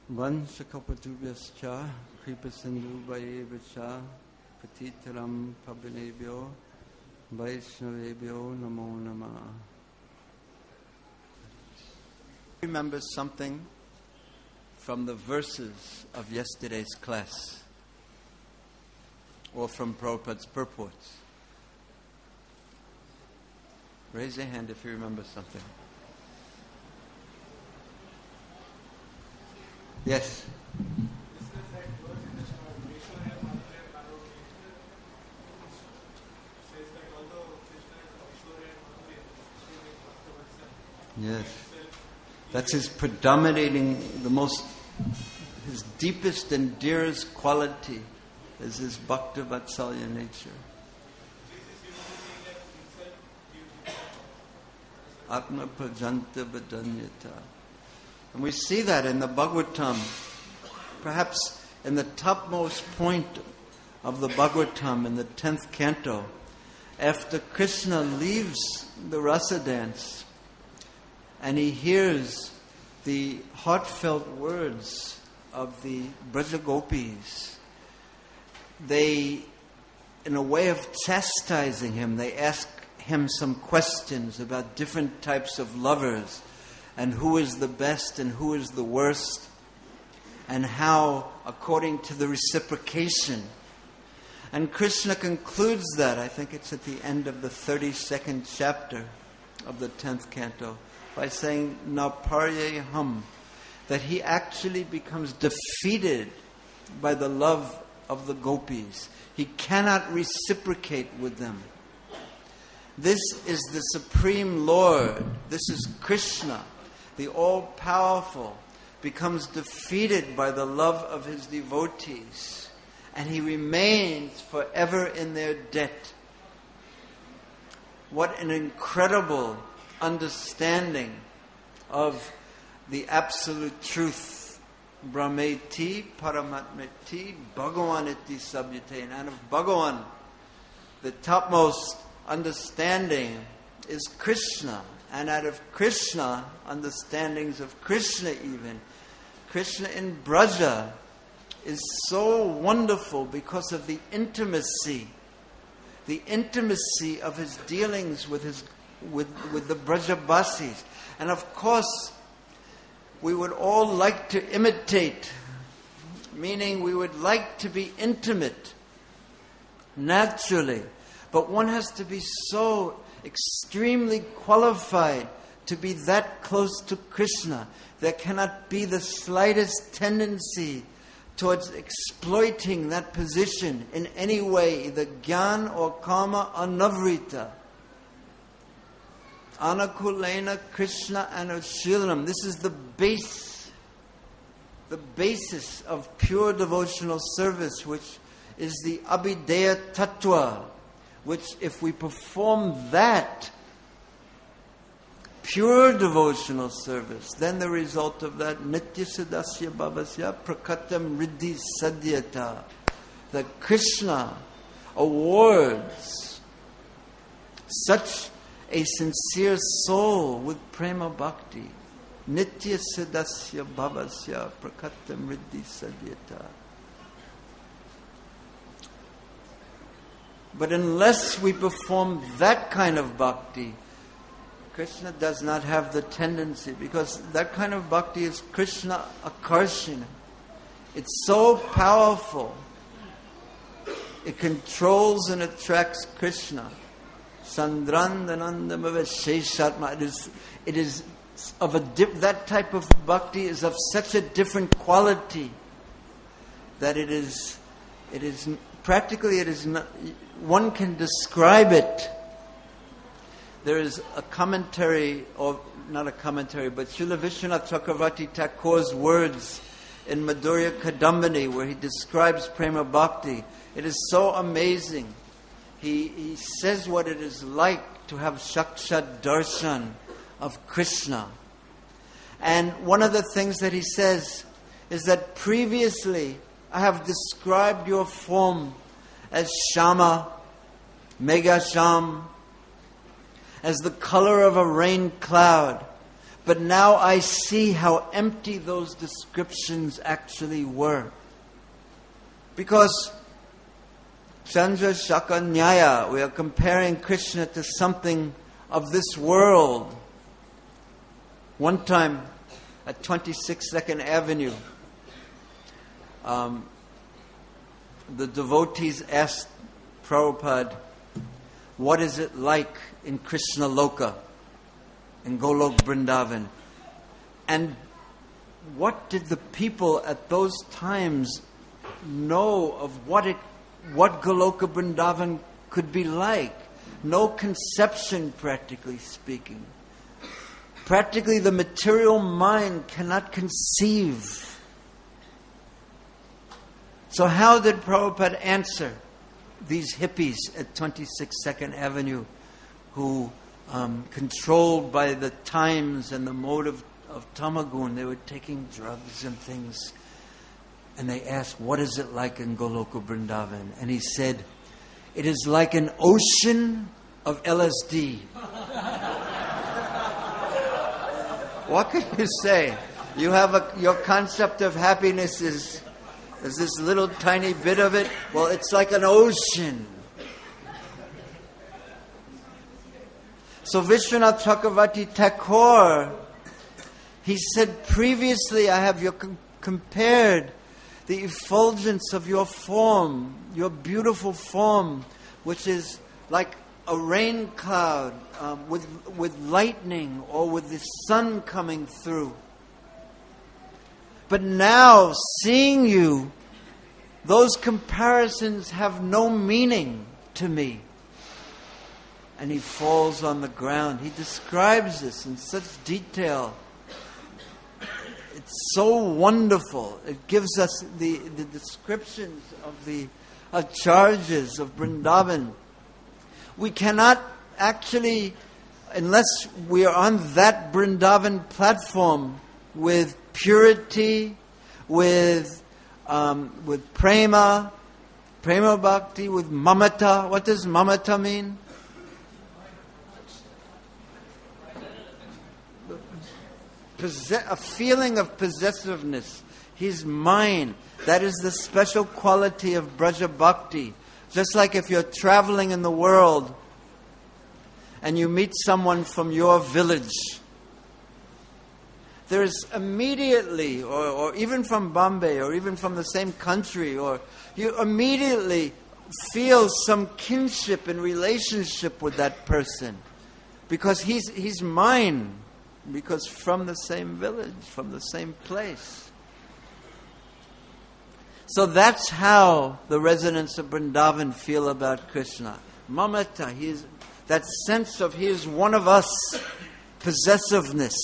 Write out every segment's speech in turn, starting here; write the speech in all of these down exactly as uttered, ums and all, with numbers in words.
Vanshakapatubhyascha kripasindhuvayevacha patitaram pavanebhyo vaishnavebhyo namo namah. Remember something from the verses of yesterday's class or from Prabhupada's purports? Raise your hand if you remember something. Yes. Yes. That's his predominating, the most, his deepest and dearest quality is his Bhakta Vatsalya nature. Atma Prajanta Vadanyata. And we see that in the Bhagavatam. Perhaps in the topmost point of the Bhagavatam, in the tenth canto, after Krishna leaves the rasa dance and he hears the heartfelt words of the Braja Gopis, they, in a way of chastising him, they ask him some questions about different types of lovers and who is the best and who is the worst, and how, according to the reciprocation. And Krishna concludes that, I think it's at the end of the thirty-second chapter of the tenth canto, by saying, Naparyaham, that he actually becomes defeated by the love of the gopis. He cannot reciprocate with them. This is the Supreme Lord. This is Krishna, the all-powerful, becomes defeated by the love of his devotees, and he remains forever in their debt. What an incredible understanding of the absolute truth. Brahmeti, Paramatmeti, Bhagavaniti Sabhyate. And of Bhagavan, the topmost understanding is Krishna. And out of Krishna, understandings of Krishna even. Krishna in Braja is so wonderful because of the intimacy. The intimacy of his dealings with his with, with the Brajabasis. And of course, we would all like to imitate, meaning we would like to be intimate, naturally. But one has to be so extremely qualified to be that close to Krishna. There cannot be the slightest tendency towards exploiting that position in any way, either jnana or karma or navrita. Anakulena Krishna Anushilanam. This is the base, the basis of pure devotional service, which is the Abhideya Tattva, which if we perform that pure devotional service, then the result of that Nitya Sadasya Bhavasya Prakatam Riddhi Sadyata, that Krishna awards such a sincere soul with prema bhakti. Nitya Sadasya Bhavasya Prakatam Riddhi Sadyata. But unless we perform that kind of bhakti, Krishna does not have the tendency, because that kind of bhakti is Krishna Akarshina. It's so powerful. It controls and attracts Krishna. Sandrandanandamava Sheshatma. It is, it is of a dip, that type of bhakti is of such a different quality that it is, it is practically it is not, one can describe it. There is a commentary, or not a commentary, but Srila Vishwanath Chakravarti Thakur's words in Madhurya Kadambini, where he describes Prema Bhakti. It is so amazing. He, he says what it is like to have Shakshat Darshan of Krishna. And one of the things that he says is that previously I have described your form as Shama, Megasham, as the color of a rain cloud. But now I see how empty those descriptions actually were. Because Chandra Shaka Nyaya, we are comparing Krishna to something of this world. One time at twenty-six Second Avenue, um, the devotees asked Prabhupada, what is it like in Krishna Loka, in Golok Vrindavan? And what did the people at those times know of what it, what Goloka Vrindavan could be like? No conception, practically speaking. Practically, the material mind cannot conceive. So how did Prabhupada answer these hippies at twenty-six Second Avenue who, um, controlled by the times and the mode of, of Tamagun, they were taking drugs and things. And they asked, what is it like in Goloka Vrindavan? And he said, it is like an ocean of L S D. What can you say? You have a, your concept of happiness is, is this little tiny bit of it. Well, it's like an ocean. So Vishwanath Chakravarti Thakur, he said, previously I have your com- compared the effulgence of your form, your beautiful form, which is like a rain cloud um, with with lightning or with the sun coming through. But now, seeing you, those comparisons have no meaning to me. And he falls on the ground. He describes this in such detail. It's so wonderful. It gives us the, the descriptions of the acharyas of Vrindavan. We cannot actually, unless we are on that Vrindavan platform with purity, with um, with prema, prema bhakti, with mamata. What does mamata mean? Possess- a feeling of possessiveness. He's mine. That is the special quality of Braja Bhakti. Just like if you're traveling in the world and you meet someone from your village, there's immediately, or, or even from Bombay, or even from the same country, or you immediately feel some kinship and relationship with that person because he's he's mine, because from the same village, from the same place. So that's how the residents of Vrindavan feel about Krishna. Mamata, he is, that sense of he is one of us, possessiveness.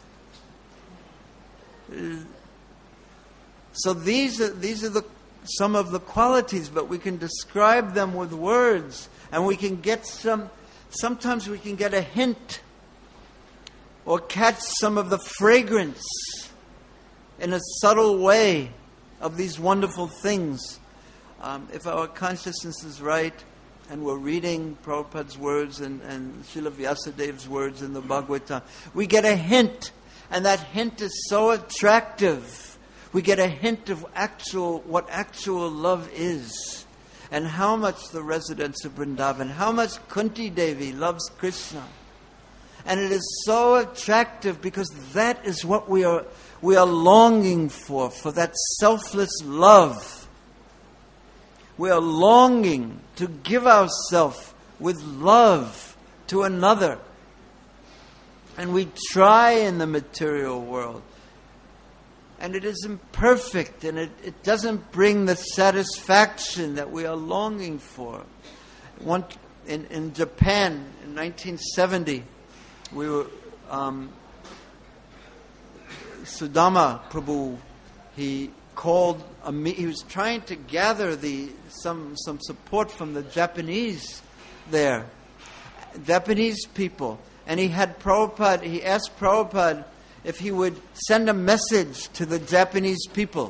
So these are these are the some of the qualities, but we can describe them with words, and we can get some. Sometimes we can get a hint, or catch some of the fragrance in a subtle way of these wonderful things. Um, if our consciousness is right, and we're reading Prabhupada's words and, and Srila Vyasadev's words in the Bhagavatam, we get a hint, and that hint is so attractive. We get a hint of actual what actual love is, and how much the residents of Vrindavan, how much Kunti Devi loves Krishna. And it is so attractive because that is what we are we are longing for, for that selfless love. We are longing to give ourselves with love to another. And we try in the material world. And it is imperfect, and it, it doesn't bring the satisfaction that we are longing for. One, in, in Japan, in nineteen seventy, we were... Um, Sudama Prabhu, he called a me- he was trying to gather the some some support from the Japanese there, Japanese people, and he had Prabhupada. He asked Prabhupada if he would send a message to the Japanese people.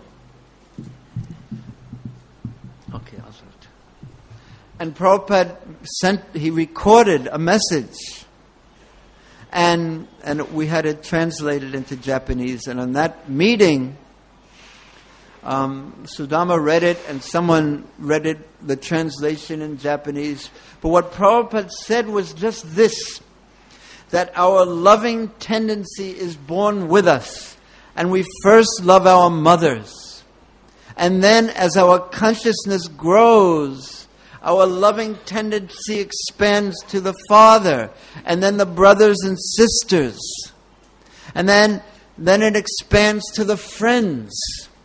Okay, I'll start. And Prabhupada sent. He recorded a message. And and we had it translated into Japanese. And on that meeting, um, Sudama read it, and someone read it, the translation in Japanese. But what Prabhupada said was just this, that our loving tendency is born with us. And we first love our mothers. And then as our consciousness grows, our loving tendency expands to the father, and then the brothers and sisters. And then, then it expands to the friends.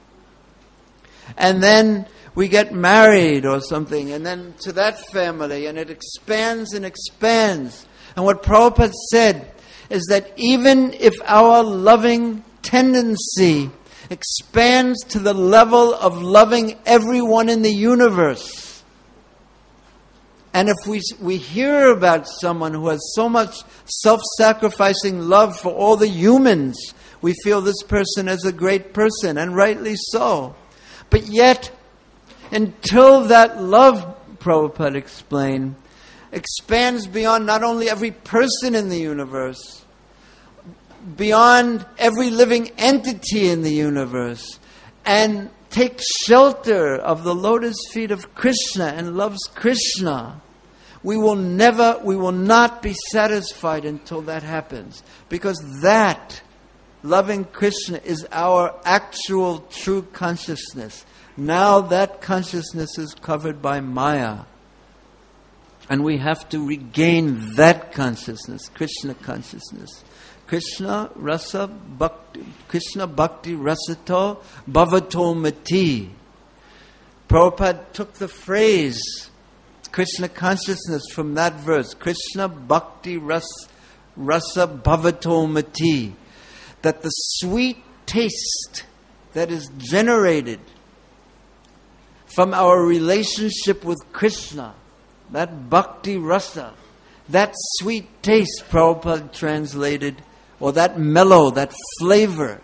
And then we get married or something, and then to that family, and it expands and expands. And what Prabhupada said is that even if our loving tendency expands to the level of loving everyone in the universe, and if we we hear about someone who has so much self-sacrificing love for all the humans, we feel this person is a great person, and rightly so. But yet, until that love, Prabhupada explained, expands beyond not only every person in the universe, beyond every living entity in the universe, and takes shelter of the lotus feet of Krishna and loves Krishna, we will never, we will not be satisfied until that happens. Because that, loving Krishna, is our actual true consciousness. Now that consciousness is covered by Maya. And we have to regain that consciousness, Krishna consciousness. Krishna rasa bhakti, Krishna bhakti rasato bhavato mati. Prabhupada took the phrase Krishna consciousness from that verse, Krishna bhakti ras, rasa bhavato mati. That the sweet taste that is generated from our relationship with Krishna, that bhakti rasa, that sweet taste, Prabhupada translated, or that mellow, that flavor,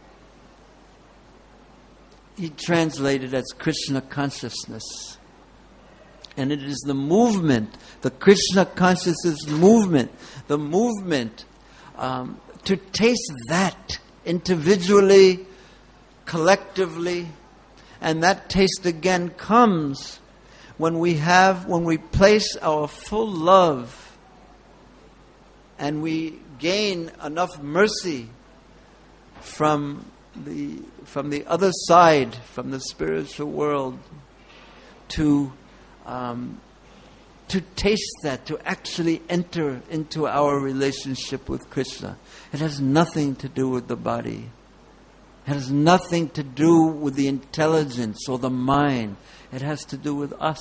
he translated as Krishna consciousness. And it is the movement, the Krishna consciousness movement, the movement um, to taste that individually, collectively, and that taste again comes when we have, when we place our full love and we gain enough mercy from the from the other side, from the spiritual world, to um, to taste that, to actually enter into our relationship with Krishna. It has nothing to do with the body. It has nothing to do with the intelligence or the mind. It has to do with us.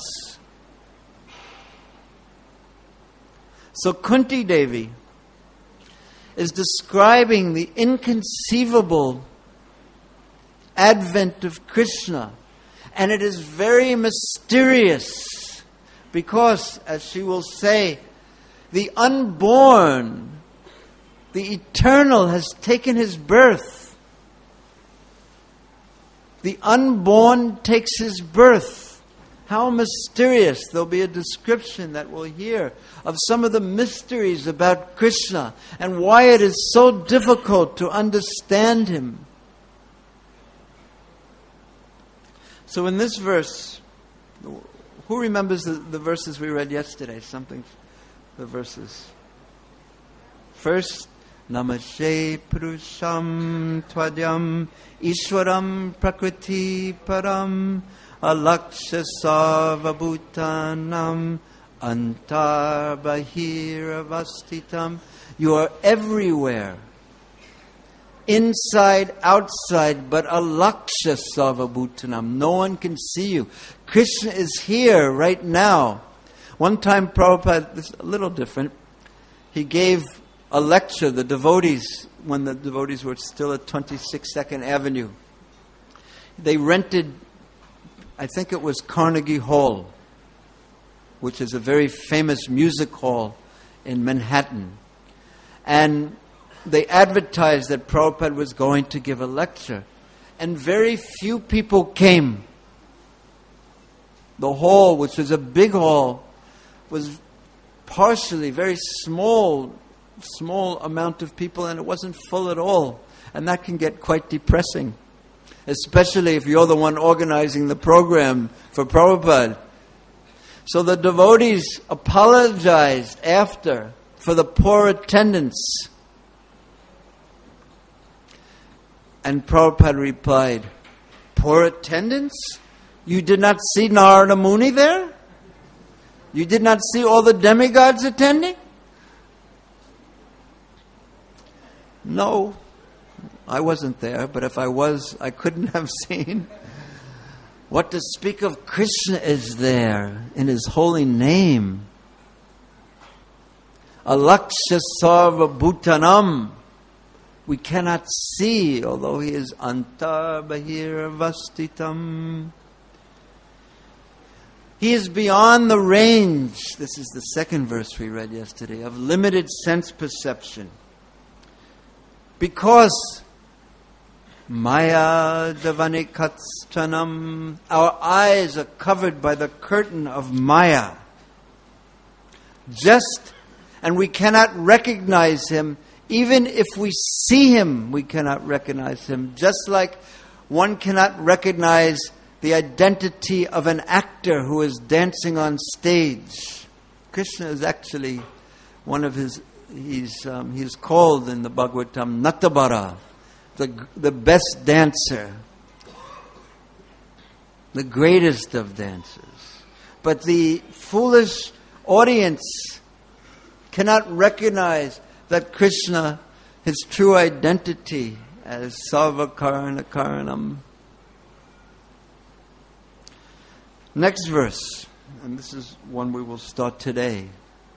So Kunti Devi is describing the inconceivable advent of Krishna. And it is very mysterious because, as she will say, the unborn, the eternal has taken his birth. The unborn takes his birth. How mysterious. There'll be a description that we'll hear of some of the mysteries about Krishna and why it is so difficult to understand him. So in this verse, who remembers the, the verses we read yesterday? Something, the verses. First, Namaste Purusham Tvadyam Ishwaram Prakriti Param Alaksha Sarvabhutanam Antar Bahiravastitam. You are everywhere, inside, outside, but alaksha sarvabhutanam. No one can see you. Krishna is here right now. One time Prabhupada, this is a little different, he gave a lecture, the devotees, when the devotees were still at twenty-six Second Avenue. They rented, I think it was Carnegie Hall, which is a very famous music hall in Manhattan. And they advertised that Prabhupada was going to give a lecture. And very few people came. The hall, which was a big hall, was partially very small small amount of people, and it wasn't full at all. And that can get quite depressing, especially if you're the one organizing the program for Prabhupada. So the devotees apologized after for the poor attendance. And Prabhupada replied, "Poor attendance? You did not see Narada Muni there? You did not see all the demigods attending?" No, I wasn't there, but if I was, I couldn't have seen. What to speak of Krishna is there in His holy name. Alaksha sarva bhutanam. We cannot see, although He is antar bahir vastitam. He is beyond the range, this is the second verse we read yesterday, of limited sense perception. Because Maya Davanikatstranam, our eyes are covered by the curtain of Maya. Just, and we cannot recognize Him. Even if we see Him, we cannot recognize Him. Just like one cannot recognize the identity of an actor who is dancing on stage. Krishna is actually one of his, he's, um, he's called in the Bhagavatam Natabara, the, the best dancer, the greatest of dancers. But the foolish audience cannot recognize that Krishna, His true identity as Sarva Karana Karanam. Next verse, and this is one we will start today.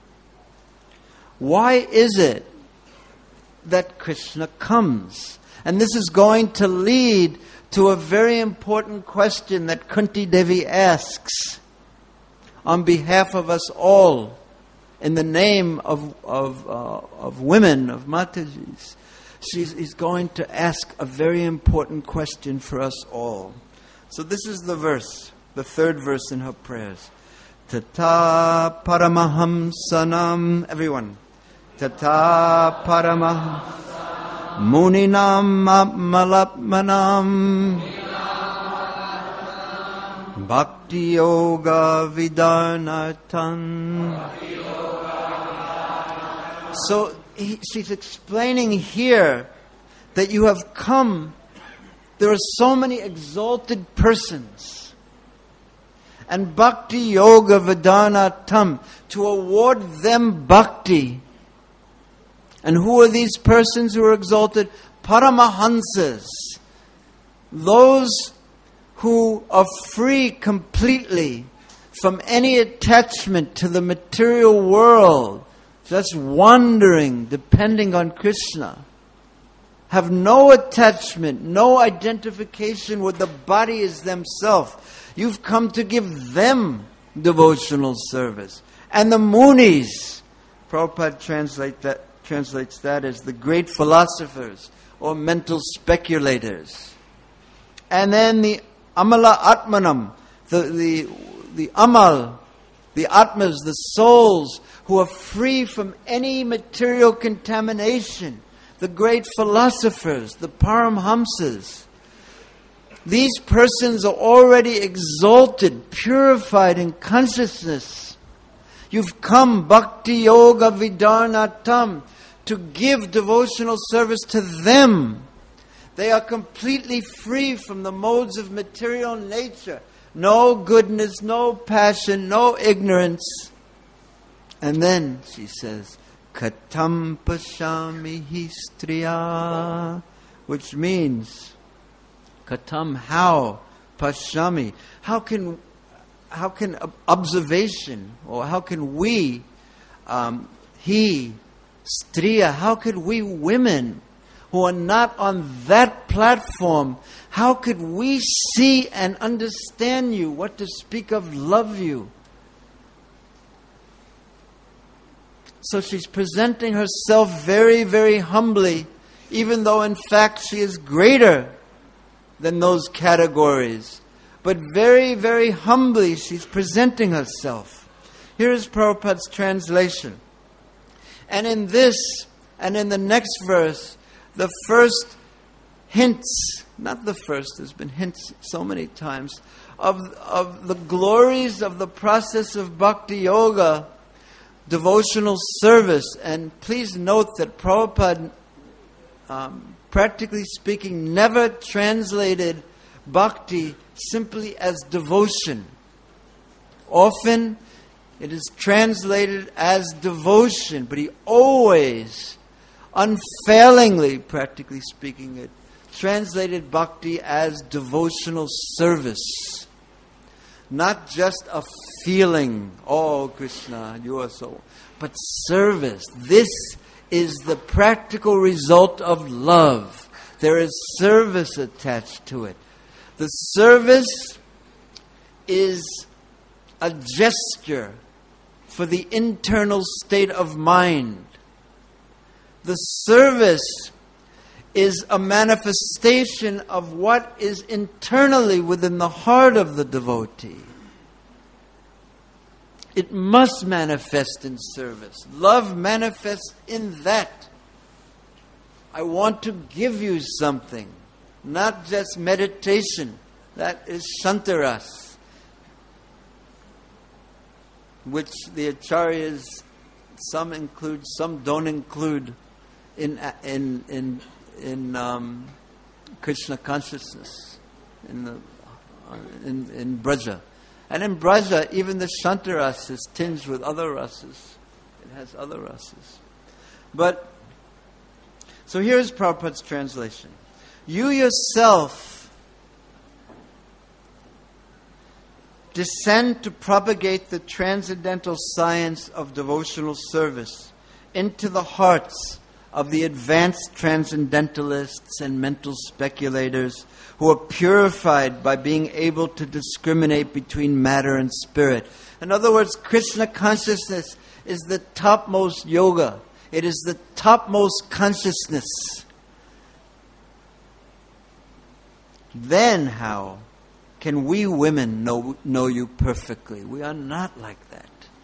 Why is it that Krishna comes? And this is going to lead to a very important question that Kunti Devi asks on behalf of us all, in the name of of, uh, of women, of Matajis. She's he's going to ask a very important question for us all. So this is the verse, the third verse in her prayers. Tata Paramahamsanam, everyone. Tata Paramahamsanam Muninam Malapmanam Bhakti Yoga Vidarnatan. So he, she's explaining here that you have come. There are so many exalted persons. And Bhakti Yoga Vidanatam, to award them bhakti. And who are these persons who are exalted? Paramahansas. Those who are free completely from any attachment to the material world, just wandering, depending on Krishna. Have no attachment, no identification with the body as themselves. You've come to give them devotional service. And the Munis, Prabhupada translate that, translates that as the great philosophers or mental speculators. And then the Amala Atmanam, the, the, the Amal, the Atmas, the souls who are free from any material contamination. The great philosophers, the Paramhamsas. These persons are already exalted, purified in consciousness. You've come, Bhakti Yoga Vidarnatam, to give devotional service to them. They are completely free from the modes of material nature. No goodness, no passion, no ignorance. And then she says, Katam Pashami Histriya, which means, Katam, how? Pashami. How can, how can observation, or how can we, um, he, Striya, how could we women who are not on that platform, how could we see and understand you? What to speak of love you? So she's presenting herself very, very humbly, even though in fact she is greater than those categories. But very, very humbly she's presenting herself. Here is Prabhupada's translation. And in this, And in the next verse, the first hints, not the first, there's been hints so many times, of, of the glories of the process of Bhakti Yoga, devotional service. And please note that Prabhupada, um, practically speaking, never translated bhakti simply as devotion. Often it is translated as devotion, but he always, unfailingly, practically speaking, it translated bhakti as devotional service. Not just a feeling, oh Krishna, you are so, but service. This is the practical result of love. There is service attached to it. The service is a gesture for the internal state of mind. The service is a manifestation of what is internally within the heart of the devotee. It must manifest in service. Love manifests in that. I want to give you something, not just meditation. That is Shantaras, which the acharyas, some include, some don't include in in in in um, Krishna consciousness in the uh, in in Braja, and in Braja even the Shantaras is tinged with other rasas. It has other rasas, but so here's Prabhupada's translation: you yourself descend to propagate the transcendental science of devotional service into the hearts of the advanced transcendentalists and mental speculators who are purified by being able to discriminate between matter and spirit. In other words, Krishna consciousness is the topmost yoga. It is the topmost consciousness. Then how can we women know, know you perfectly? We are not like that.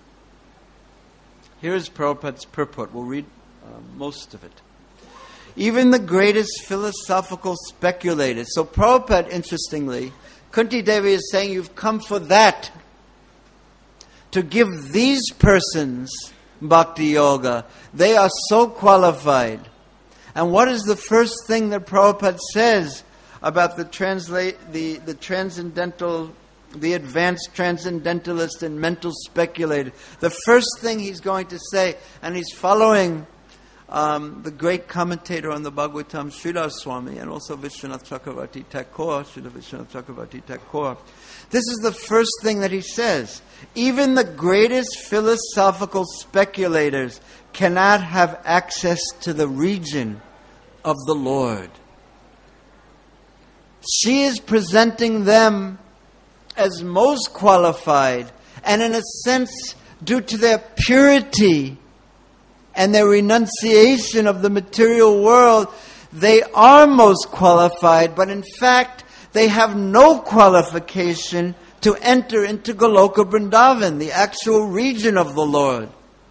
Here is Prabhupada's purport. We'll read uh, most of it. Even the greatest philosophical speculators. So Prabhupada, interestingly, Kunti Devi is saying, you've come for that. To give these persons Bhakti Yoga. They are so qualified. And what is the first thing that Prabhupada says about the translate the, the transcendental, the advanced transcendentalist and mental speculator? The first thing he's going to say, and he's following um, the great commentator on the Bhagavatam, Sridhar Swami, and also Vishwanath Chakravarti Thakur, Sridhar Vishwanath Chakravarti Thakur. This is the first thing that he says. Even the greatest philosophical speculators cannot have access to the region of the Lord. She is presenting them as most qualified, and in a sense, due to their purity and their renunciation of the material world, they are most qualified, but in fact, they have no qualification to enter into Goloka Vrindavan, the actual region of the Lord.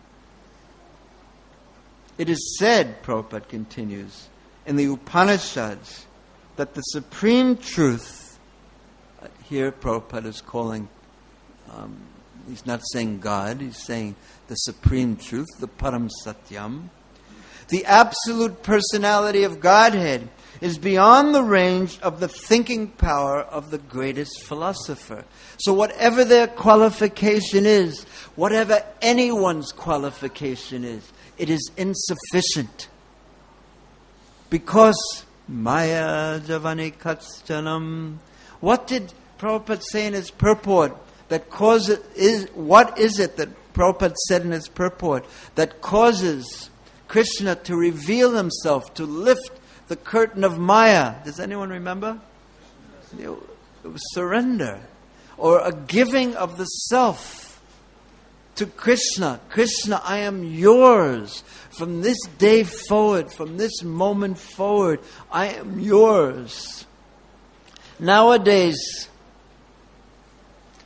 It is said, Prabhupada continues, in the Upanishads, that the supreme truth, here Prabhupada is calling, um, he's not saying God, he's saying the supreme truth, the Param Satyam. The absolute personality of Godhead is beyond the range of the thinking power of the greatest philosopher. So whatever their qualification is, whatever anyone's qualification is, it is insufficient. Because Maya Javani Katstanam. What did Prabhupada say in his purport that causes is what is it that Prabhupada said in his purport that causes Krishna to reveal himself, to lift the curtain of Maya? Does anyone remember? It was surrender, or a giving of the self to Krishna. Krishna, I am yours. From this day forward, from this moment forward, I am yours. Nowadays,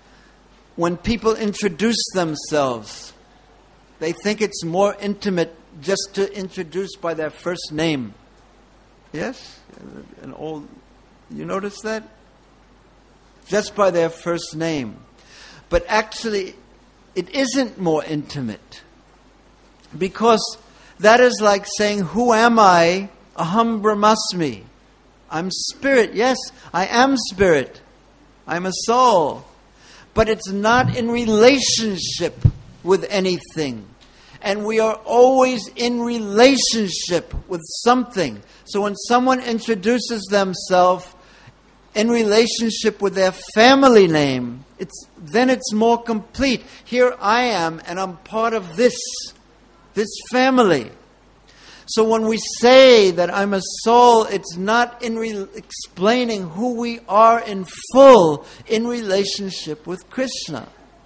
when people introduce themselves, they think it's more intimate just to introduce by their first name. Yes? An old, you notice that? Just by their first name. But actually, it isn't more intimate. Because that is like saying, who am I? Aham Brahmasmi. I'm spirit. Yes, I am spirit. I'm a soul. But it's not in relationship with anything. And we are always in relationship with something. So when someone introduces themselves in relationship with their family name, it's then it's more complete. Here I am, and I'm part of this, this family. So when we say that I'm a soul, it's not in re- explaining who we are in full in relationship with Krishna.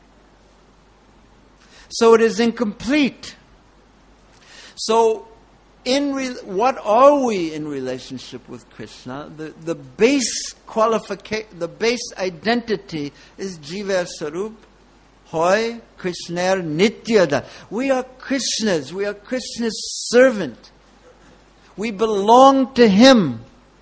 So it is incomplete. So in re- what are we in relationship with Krishna? The, the base qualification, the base identity is Jiva Sarup, Hoy, Krishna Nityada. We are Krishna's. We are Krishna's servant. We belong to Him.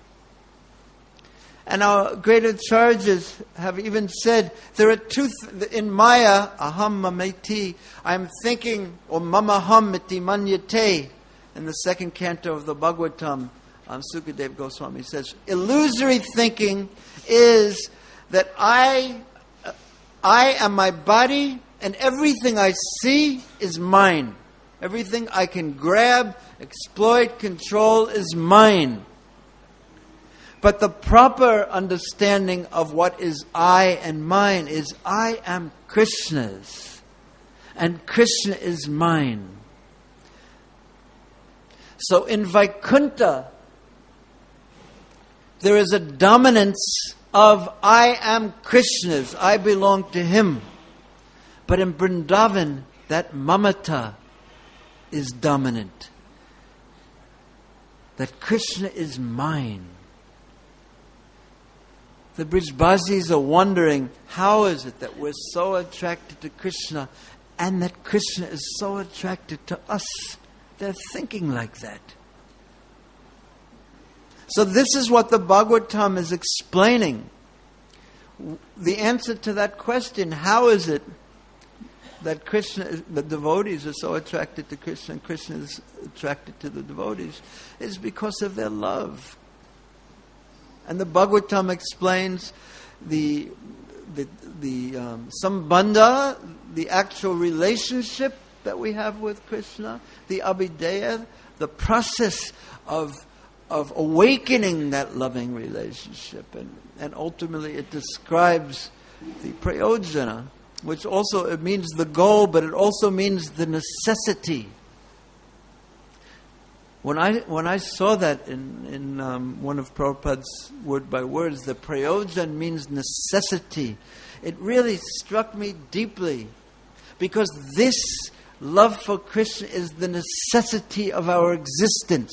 And our great acharyas have even said, there are two, th- in Maya, aham mameti, I'm thinking, or mamaham iti manyate, in the second canto of the Bhagavatam, um, Sukadeva Goswami says, illusory thinking is that I, I am my body, and everything I see is mine. Everything I can grab, exploit, control is mine. But the proper understanding of what is I and mine is I am Krishna's, and Krishna is mine. So in Vaikuntha, there is a dominance of I am Krishna's, I belong to Him. But in Vrindavan, that mamata is dominant. That Krishna is mine. The Brijbasis are wondering, how is it that we're so attracted to Krishna and that Krishna is so attracted to us? They're thinking like that. So this is what the Bhagavatam is explaining. The answer to that question, how is it that Krishna, the devotees are so attracted to Krishna and Krishna is attracted to the devotees, is because of their love. And the Bhagavatam explains the the the um, sambandha, the actual relationship that we have with Krishna, the abhideya, the process of of awakening that loving relationship, and and ultimately it describes the prayojana, which also it means the goal, but it also means the necessity. When I when I saw that in in um, one of Prabhupada's word by words, the prayojan means necessity. It really struck me deeply, because this love for Krishna is the necessity of our existence.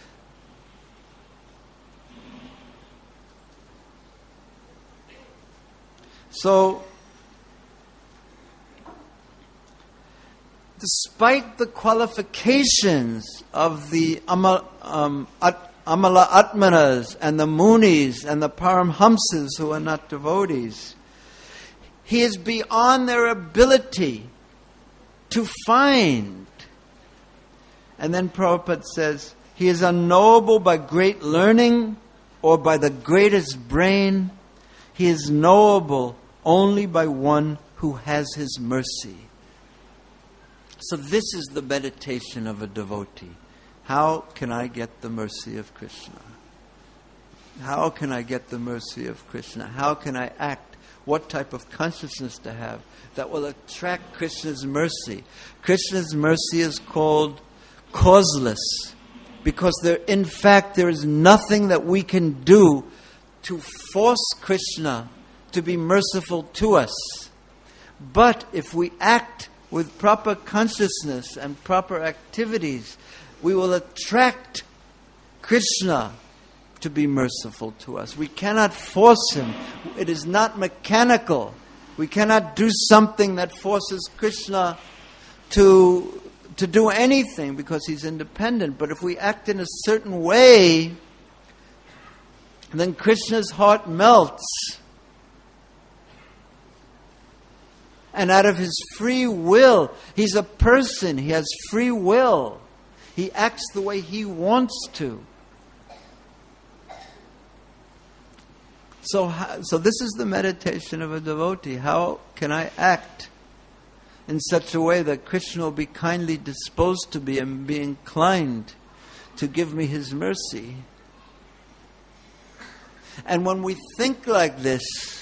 So, despite the qualifications of the Amal, um, At, Amala Atmanas and the Munis and the Paramhamsas who are not devotees, he is beyond their ability to find. And then Prabhupada says, he is unknowable by great learning or by the greatest brain. He is knowable only by one who has his mercy. So this is the meditation of a devotee. How can I get the mercy of Krishna? How can I get the mercy of Krishna? How can I act? What type of consciousness to have that will attract Krishna's mercy? Krishna's mercy is called causeless, because there, in fact, there is nothing that we can do to force Krishna to be merciful to us. But if we act with proper consciousness and proper activities, we will attract Krishna to be merciful to us. We cannot force Him. It is not mechanical. We cannot do something that forces Krishna to, to do anything because he's independent. But if we act in a certain way, then Krishna's heart melts. And out of his free will, he's a person, he has free will. He acts the way he wants to. So, so this is the meditation of a devotee. How can I act in such a way that Krishna will be kindly disposed to me and be inclined to give me his mercy? And when we think like this,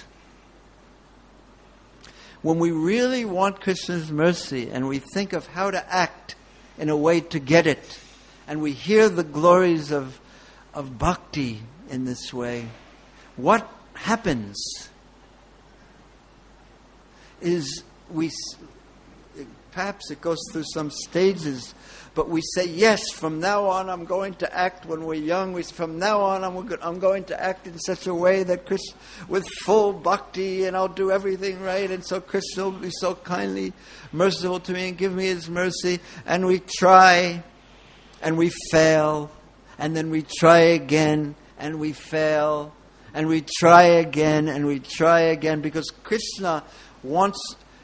when we really want Krishna's mercy and we think of how to act in a way to get it, and we hear the glories of, of bhakti in this way, what happens is we, perhaps it goes through some stages, but we say, yes, from now on I'm going to act when we're young. We, from now on I'm, I'm going to act in such a way that Krishna, with full bhakti, and I'll do everything right. And so Krishna will be so kindly merciful to me and give me his mercy. And we try and we fail. And then we try again and we fail. And we try again and we try again. Because Krishna wants,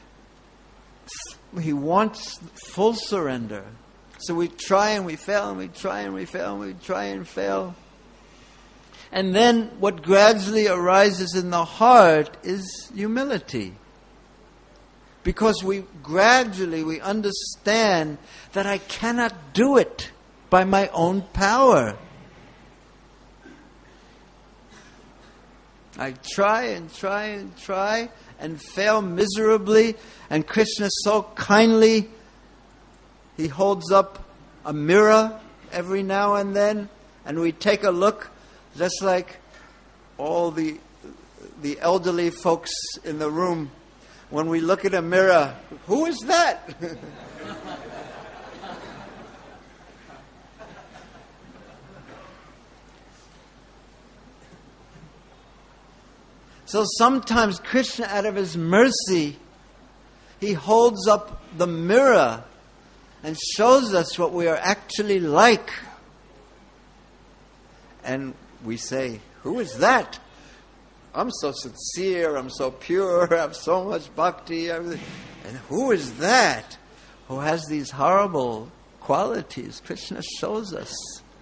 he wants full surrender. So we try and we fail and we try and we fail and we try and fail. And then what gradually arises in the heart is humility. Because we gradually, we understand that I cannot do it by my own power. I try and try and try and fail miserably. And Krishna so kindly, he holds up a mirror every now and then, and we take a look, just like all the the elderly folks in the room. When we look at a mirror, who is that? So sometimes Krishna, out of his mercy, he holds up the mirror and shows us what we are actually like. And we say, who is that? I'm so sincere, I'm so pure, I have so much bhakti. Everything. And who is that who has these horrible qualities? Krishna shows us.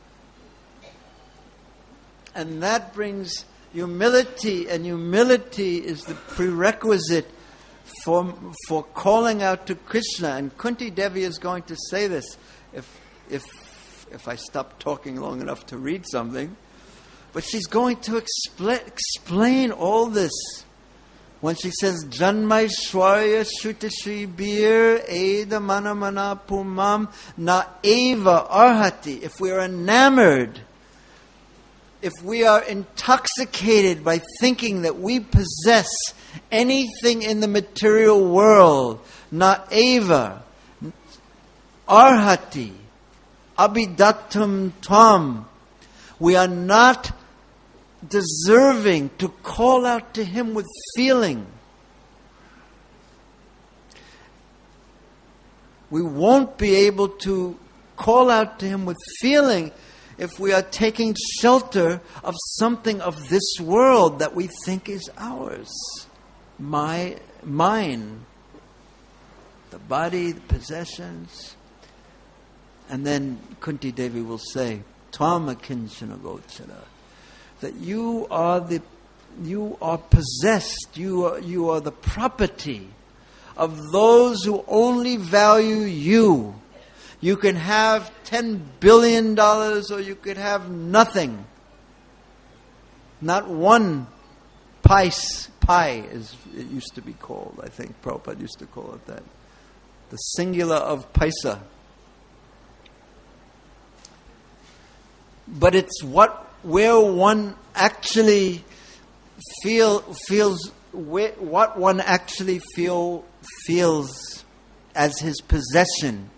And that brings humility, and humility is the prerequisite For, for calling out to Krishna. And Kunti Devi is going to say this if if if I stop talking long enough to read something. But she's going to expl- explain all this when she says Janmaishwarya Shutashri Bir Eda Manamana Pumam Na Eva Arhati. If we are enamored, if we are intoxicated by thinking that we possess anything in the material world, na eva, arhati, abidatum tvam, we are not deserving to call out to him with feeling. We won't be able to call out to him with feeling if we are taking shelter of something of this world that we think is ours. My, mine. The body, the possessions. And then Kunti Devi will say, Tvama kinchana gochara, that you are the, you are possessed, you are, you are the property of those who only value you. You can have ten billion dollars or you could have nothing. Not one pice, pi as it used to be called, I think. Prabhupada used to call it that. The singular of paisa. But it's what, where one actually feel, feels, where, what one actually feel, feels as his possession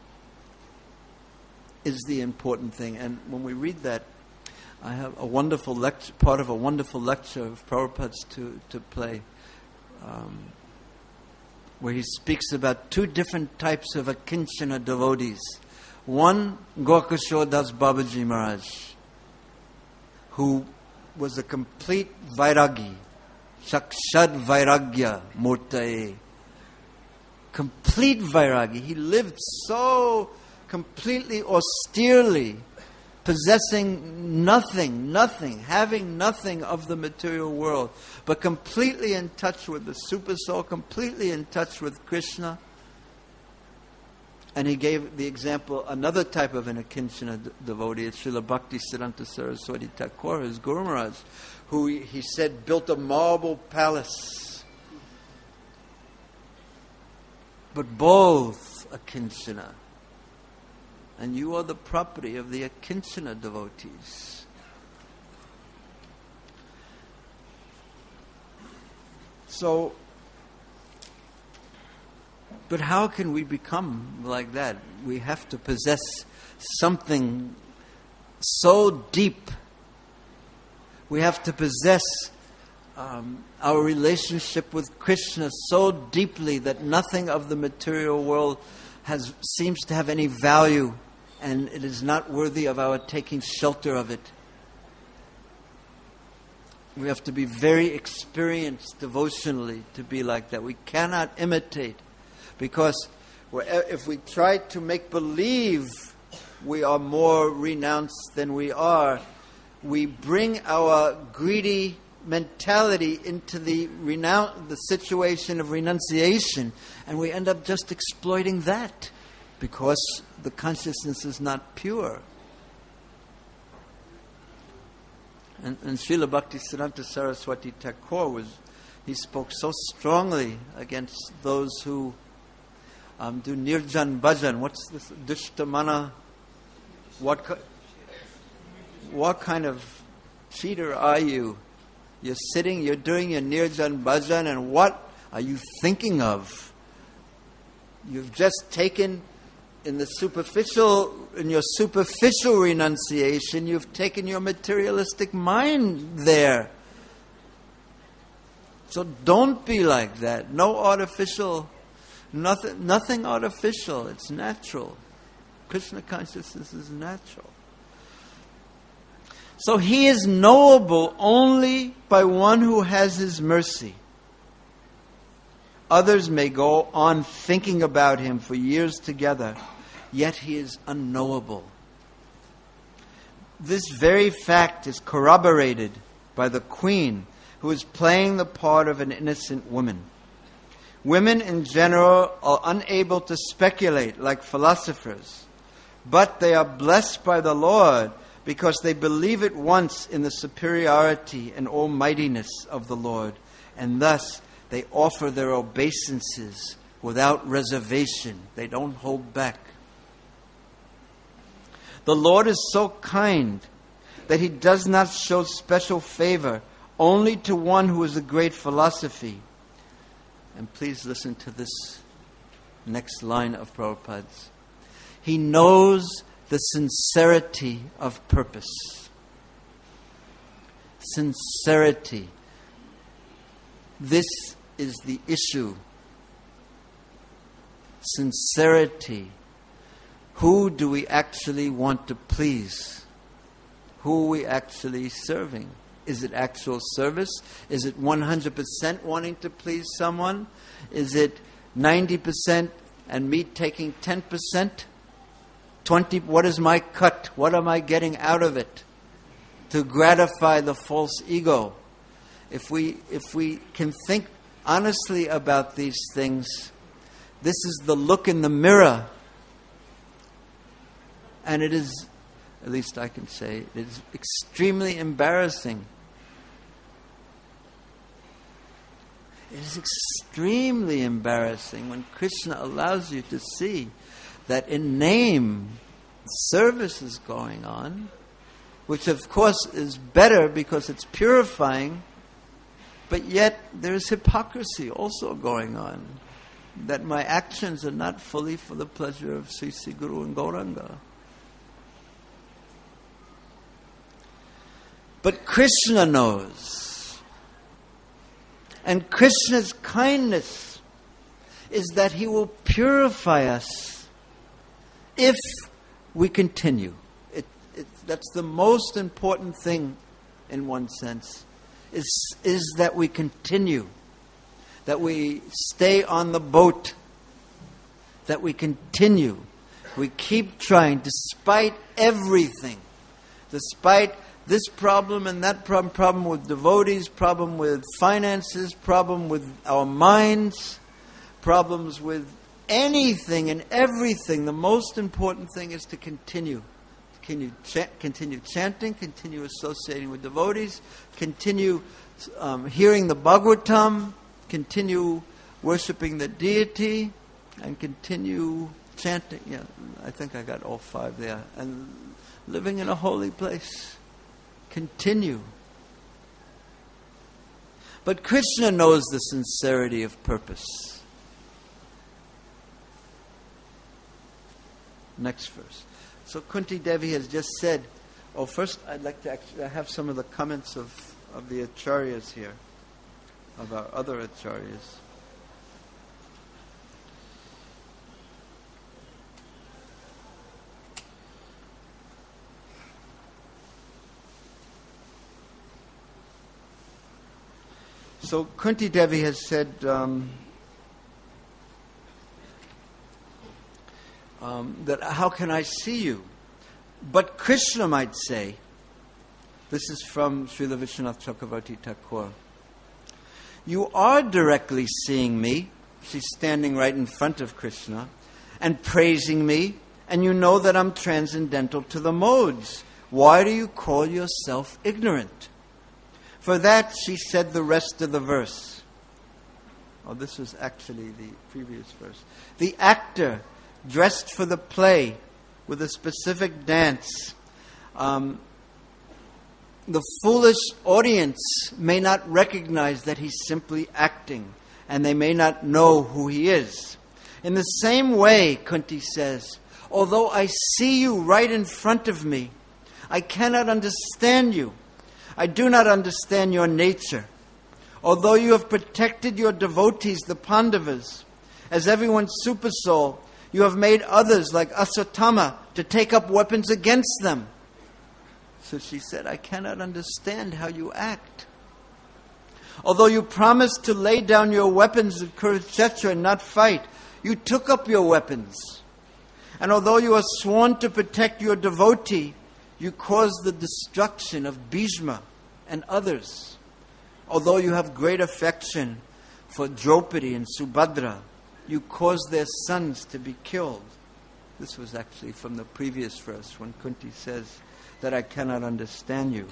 is the important thing. And when we read that, I have a wonderful lecture, part of a wonderful lecture of Prabhupada's to, to play. Um, where he speaks about two different types of Akinchana devotees. One, Gorkashore Das Babaji Maharaj, who was a complete Vairagi, Shakshad Vairagya Murtaye. Complete Vairagi. He lived so completely austerely, possessing nothing, nothing, having nothing of the material world, but completely in touch with the Super Soul, completely in touch with Krishna. And he gave the example, another type of an Akinchana de- devotee, it's Srila Bhaktisiddhanta Saraswati Thakur, his Guru Maharaj, who he, he said built a marble palace. But both Akinchana. And you are the property of the Akinchana devotees. So, but how can we become like that? We have to possess something so deep. We have to possess um, our relationship with Krishna so deeply that nothing of the material world has seems to have any value, and it is not worthy of our taking shelter of it. We have to be very experienced devotionally to be like that. We cannot imitate. Because if we try to make believe we are more renounced than we are, we bring our greedy mentality into the renoun- the situation of renunciation, and we end up just exploiting that because the consciousness is not pure. And, and Srila Bhaktisiddhanta Saraswati Thakur was, he spoke so strongly against those who Um, do Nirjan Bhajan. What's this? Dushtamana. What, ki- what kind of cheater are you? You're sitting, you're doing your Nirjan Bhajan, and what are you thinking of? You've just taken, in the superficial, in your superficial renunciation, you've taken your materialistic mind there. So don't be like that. No artificial... Nothing, nothing artificial. It's natural. Krishna consciousness is natural. So he is knowable only by one who has his mercy. Others may go on thinking about him for years together, yet he is unknowable. This very fact is corroborated by the queen who is playing the part of an innocent woman. Women in general are unable to speculate like philosophers, but they are blessed by the Lord because they believe at once in the superiority and almightiness of the Lord, and thus they offer their obeisances without reservation. They don't hold back. The Lord is so kind that He does not show special favor only to one who is a great philosophy. And please listen to this next line of Prabhupada's. He knows the sincerity of purpose. Sincerity. This is the issue. Sincerity. Who do we actually want to please? Who are we actually serving? Is it actual service? Is it one hundred percent wanting to please someone? Is it ninety percent and me taking ten percent? twenty, what is my cut? What am I getting out of it? To gratify the false ego. If we, if we can think honestly about these things, this is the look in the mirror. And it is, at least I can say, it is extremely embarrassing. It is extremely embarrassing when Krishna allows you to see that in name service is going on, which of course is better because it's purifying, but yet there is hypocrisy also going on, that my actions are not fully for the pleasure of Sri Sri Guru and Gauranga. But Krishna knows. And Krishna's kindness is that He will purify us if we continue. It, it, that's the most important thing, in one sense, is, is that we continue, that we stay on the boat, that we continue. We keep trying despite everything, despite this problem and that problem, problem with devotees, problem with finances, problem with our minds, problems with anything and everything. The most important thing is to continue. Continue, ch- continue chanting, continue associating with devotees, continue um, hearing the Bhagavatam, continue worshipping the deity, and continue chanting. Yeah, I think I got all five there. And living in a holy place. Continue. But Krishna knows the sincerity of purpose. Next verse. So Kunti Devi has just said, oh, first I'd like to actually have some of the comments of, of the acharyas here, of our other acharyas. So Kunti Devi has said um, um, that how can I see you? But Krishna might say, this is from Srila Vishwanath Chakravarti Thakur, you are directly seeing me, she's standing right in front of Krishna, and praising me, and you know that I'm transcendental to the modes. Why do you call yourself ignorant? For that, she said the rest of the verse. Oh, this was actually the previous verse. The actor, dressed for the play, with a specific dance, um, the foolish audience may not recognize that he's simply acting, and they may not know who he is. In the same way, Kunti says, although I see you right in front of me, I cannot understand you. I do not understand your nature. Although you have protected your devotees, the Pandavas, as everyone's super soul, you have made others like Asatama to take up weapons against them. So she said, I cannot understand how you act. Although you promised to lay down your weapons at Kurukshetra and not fight, you took up your weapons. And although you are sworn to protect your devotee, you caused the destruction of Bhishma and others. Although you have great affection for Draupadi and Subhadra, you caused their sons to be killed. This was actually from the previous verse when Kunti says that I cannot understand you.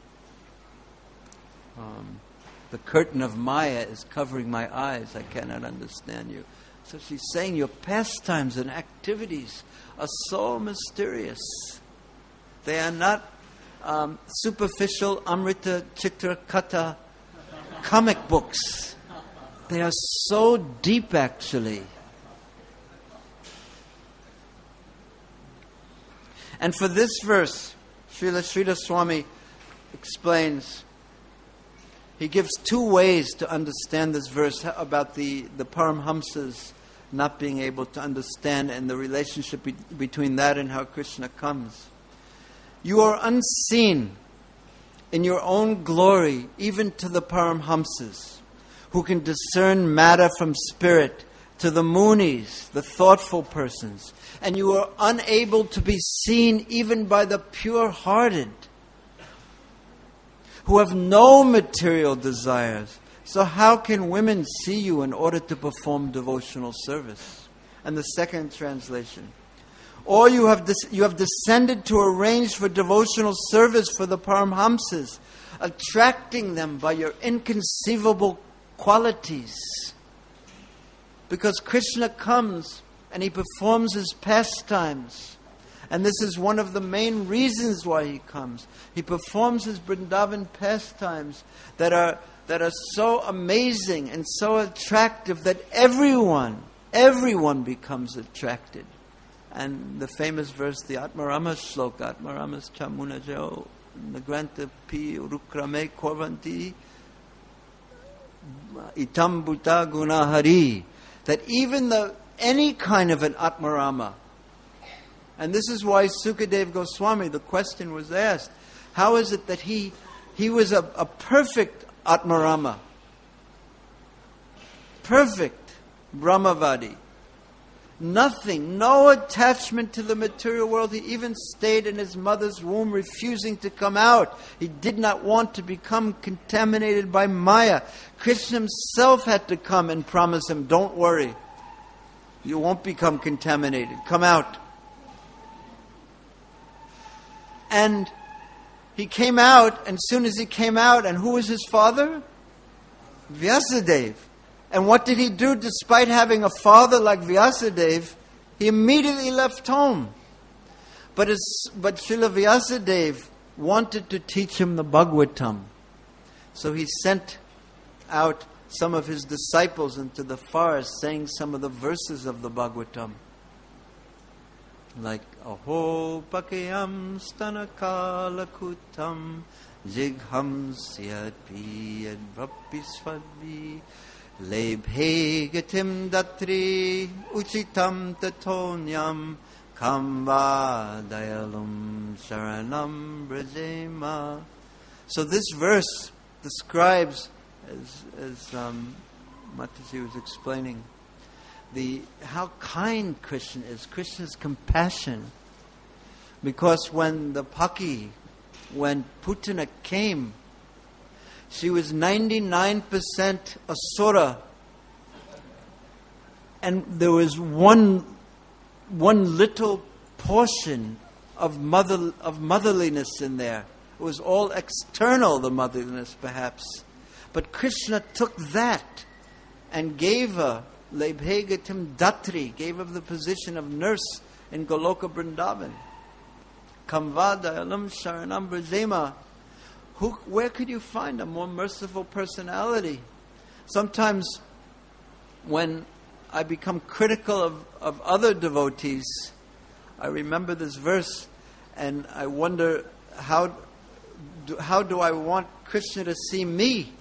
Um, the curtain of Maya is covering my eyes. I cannot understand you. So she's saying your pastimes and activities are so mysterious. They are not um, superficial Amrita Chitra Katha comic books. They are so deep, actually. And for this verse, Srila Sridhar Swami explains, he gives two ways to understand this verse about the, the Paramhamsas not being able to understand and the relationship be- between that and how Krishna comes. You are unseen in your own glory, even to the Paramhamsas, who can discern matter from spirit, to the Munis, the thoughtful persons. And you are unable to be seen even by the pure-hearted, who have no material desires. So how can women see you in order to perform devotional service? And the second translation, or you have des- you have descended to arrange for devotional service for the Paramhamsas, attracting them by your inconceivable qualities. Because Krishna comes and he performs his pastimes. And this is one of the main reasons why he comes. He performs his Vrindavan pastimes that are that are so amazing and so attractive that everyone, everyone becomes attracted. And the famous verse, the Atmarama Shloka, Atmaramas Chamunajao, Nagranta Pi Urukrame Korvanti, Itam Bhuta Gunahari. that even the any kind of an Atmarama, and this is why Sukadeva Goswami, the question was asked, how is it that he he was a, a perfect Atmarama, perfect Brahmavadi, nothing, no attachment to the material world. He even stayed in his mother's womb, refusing to come out. He did not want to become contaminated by Maya. Krishna himself had to come and promise him, don't worry, you won't become contaminated. Come out. And he came out, and as soon as he came out, and who was his father? Vyasadeva. And what did he do? Despite having a father like Vyasadeva, he immediately left home. But, as, but Srila Vyasadeva wanted to teach him the Bhagavatam. So he sent out some of his disciples into the forest, saying some of the verses of the Bhagavatam. Like, Aho pakayam stanakalakutam jigham syadpi advapisvadvi lebhe gatim datri uchitam tatonyam kamba dayalum sharanam brajema. So this verse describes, as, as um, Mataji was explaining, the how kind Krishna is, Krishna's compassion. Because when the Paki, when Putana came, she was ninety-nine percent asura, and there was one one little portion of mother of motherliness in there. It was all external, the motherliness perhaps, but Krishna took that and gave her Lebhegatim Datri, gave her the position of nurse in Goloka Vrindavan. Kamvada Alam Sharanam Brajema. Who, where could you find a more merciful personality? Sometimes when I become critical of, of other devotees, I remember this verse and I wonder how do, how do I want Krishna to see me?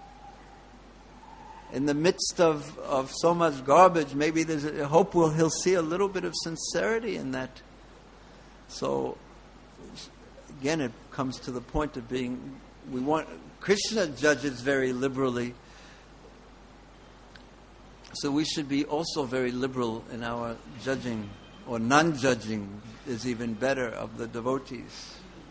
In the midst of, of so much garbage, maybe there's a hope we'll, he'll see a little bit of sincerity in that. So, again, it comes to the point of being, we want, Krishna judges very liberally. So we should be also very liberal in our judging, or non-judging is even better, of the devotees.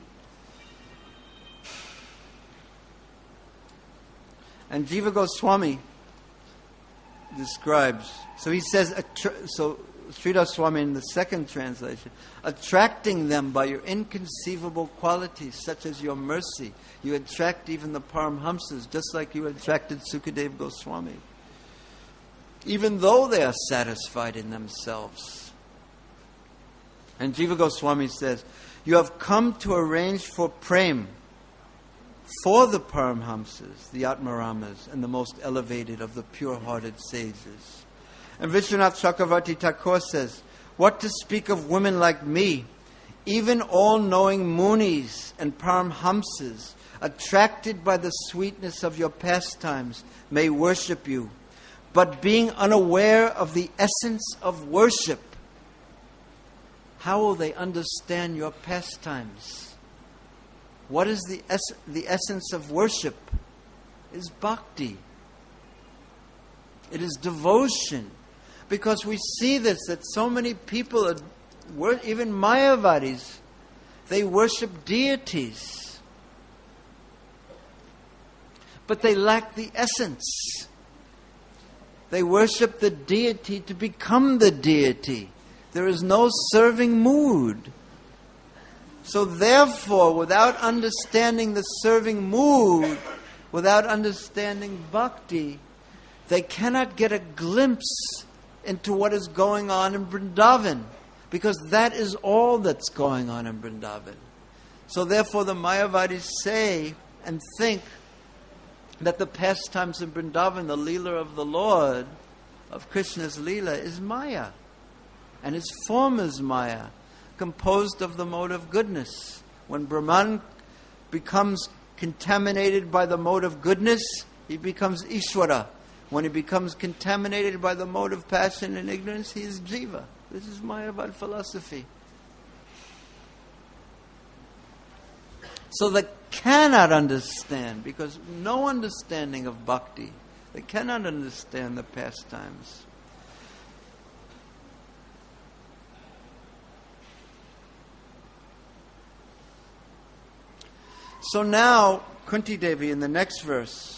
And Jiva Goswami describes, so he says, attra- so Sridhar Swami in the second translation, attracting them by your inconceivable qualities, such as your mercy. You attract even the Paramhamsas, just like you attracted Sukadeva Goswami, even though they are satisfied in themselves. And Jiva Goswami says, you have come to arrange for prem for the Paramhamsas, the Atmaramas, and the most elevated of the pure-hearted sages. And Vishwanath Chakravarti Thakur says, what to speak of women like me? Even all-knowing Munis and Paramhamsas, attracted by the sweetness of your pastimes, may worship you, but being unaware of the essence of worship, how will they understand your pastimes? What is the es- the essence of worship? Is bhakti. It is devotion. Because we see this, that so many people, are, wor- even Mayavadis, they worship deities. But they lack the essence. They worship the deity to become the deity. There is no serving mood. So therefore, without understanding the serving mood, without understanding bhakti, they cannot get a glimpse into what is going on in Vrindavan, because that is all that's going on in Vrindavan. So therefore the Mayavadis say and think that the pastimes in Vrindavan, the Leela of the Lord, of Krishna's Leela, is Maya. And his form is Maya, composed of the mode of goodness. When Brahman becomes contaminated by the mode of goodness, he becomes Ishvara. When he becomes contaminated by the motive, passion, and ignorance, he is jiva. This is Mayavad philosophy. So they cannot understand, because no understanding of bhakti. They cannot understand the pastimes. So now, Kunti Devi in the next verse,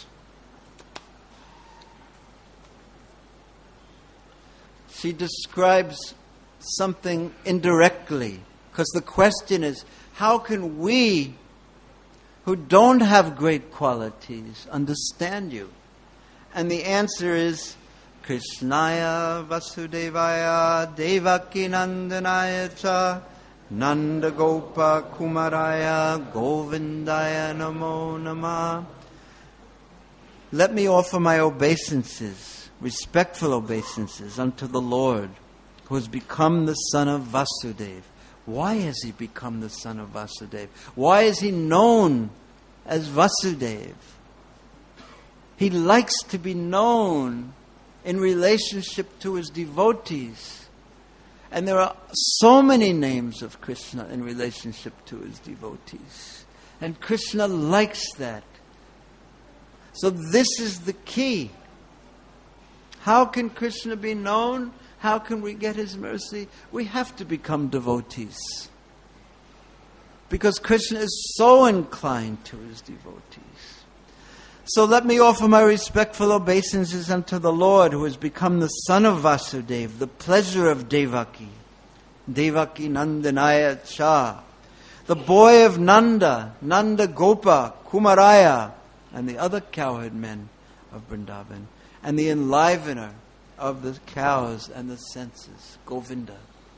she describes something indirectly. Because the question is, how can we, who don't have great qualities, understand you? And the answer is, Krishnaya Vasudevaya Devaki Nandanaya Cha Nanda Gopa Kumaraya Govindaya Namo Nama. Let me offer my obeisances, respectful obeisances unto the Lord, who has become the son of Vasudeva. Why has he become the son of Vasudeva? Why is he known as Vasudeva? He likes to be known in relationship to his devotees. And there are so many names of Krishna in relationship to his devotees. And Krishna likes that. So this is the key. How can Krishna be known? How can we get his mercy? We have to become devotees. Because Krishna is so inclined to his devotees. So let me offer my respectful obeisances unto the Lord, who has become the son of Vasudeva, the pleasure of Devaki, Devaki Nandanaya Cha, the boy of Nanda, Nanda Gopa, Kumaraya, and the other cowherd men of Vrindavan, and the enlivener of the cows and the senses, Govinda.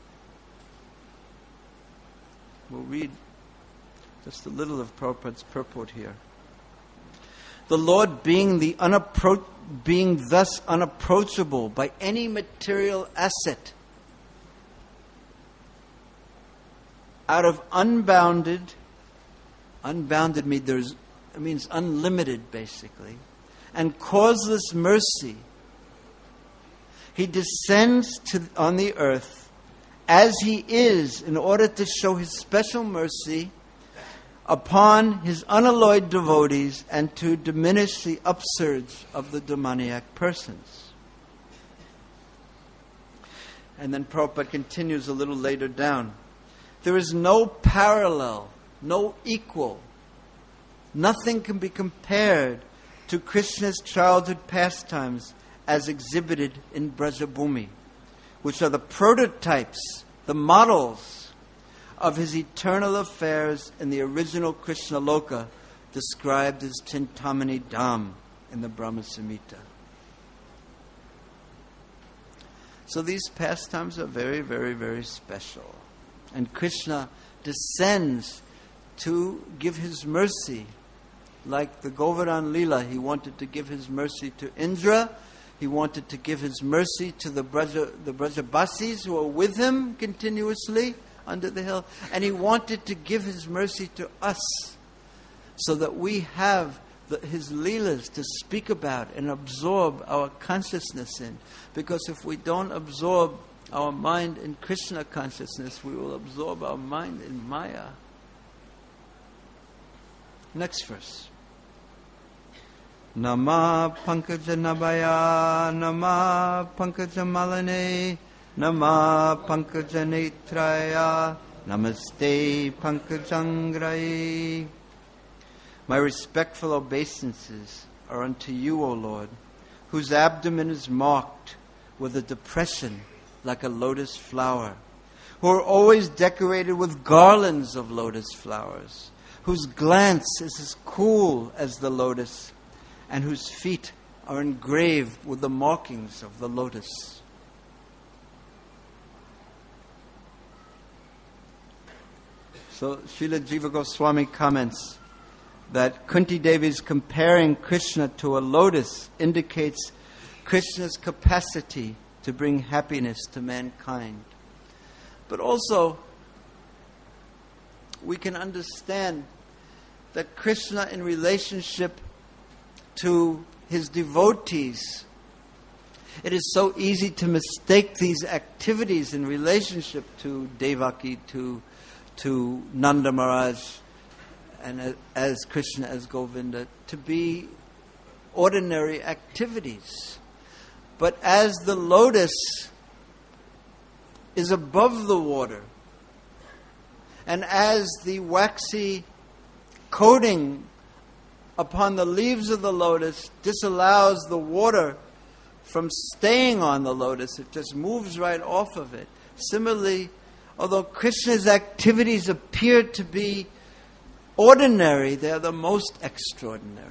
We'll read just a little of Prabhupada's purport here. The Lord being the unappro- being thus unapproachable by any material asset, out of unbounded, unbounded means there's, it means unlimited basically, and causeless mercy, he descends to on the earth as he is in order to show his special mercy upon his unalloyed devotees and to diminish the upsurge of the demoniac persons. And then Prabhupada continues a little later down. There is no parallel, no equal. Nothing can be compared to Krishna's childhood pastimes as exhibited in Brajabhumi, which are the prototypes, the models of his eternal affairs in the original Krishna Loka, described as Chintamani Dham in the Brahma Samhita. So these pastimes are very, very, very special. And Krishna descends to give his mercy. Like the Govardhan Leela, he wanted to give his mercy to Indra. He wanted to give his mercy to the Braja, the Brajabasis who are with him continuously under the hill, and he wanted to give his mercy to us so that we have the, his leelas to speak about and absorb our consciousness in. Because if we don't absorb our mind in Krishna consciousness, we will absorb our mind in Maya. Next verse. Nama Pankaja Nabaya, Nama Pankaja Malane, Nama Pankaja Netraya, Namaste Pankajangrai. My respectful obeisances are unto you, O Lord, whose abdomen is marked with a depression like a lotus flower, who are always decorated with garlands of lotus flowers, whose glance is as cool as the lotus, and whose feet are engraved with the markings of the lotus. So Srila Jiva Goswami comments that Kunti Devi's comparing Krishna to a lotus indicates Krishna's capacity to bring happiness to mankind. But also, we can understand that Krishna, in relationship to his devotees, It is so easy to mistake these activities in relationship to Devaki, to, to Nanda Maharaj, and as, as Krishna, as Govinda, to be ordinary activities. But as the lotus is above the water, and as the waxy coating upon the leaves of the lotus disallows the water from staying on the lotus, it just moves right off of it. Similarly, although Krishna's activities appear to be ordinary, they are the most extraordinary.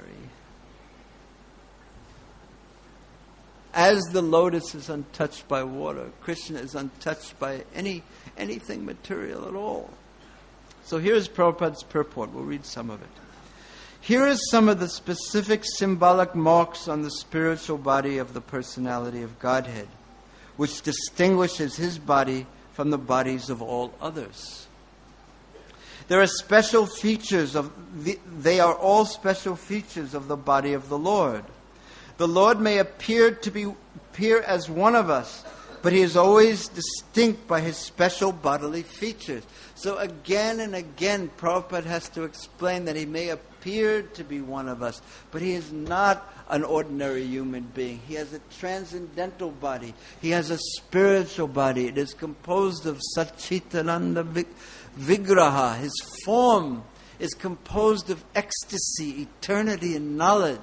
As the lotus is untouched by water, Krishna is untouched by any anything material at all. So here's Prabhupada's purport. We'll read some of it. Here are some of the specific symbolic marks on the spiritual body of the personality of Godhead, which distinguishes his body from the bodies of all others. There are special features of the, they are all special features of the body of the Lord. The Lord may appear to be appear as one of us, but he is always distinct by his special bodily features. So again and again, Prabhupada has to explain that he may appear to be one of us, but he is not an ordinary human being. He has a transcendental body. He has a spiritual body. It is composed of Satchitananda Vigraha. His form is composed of ecstasy, eternity, and knowledge.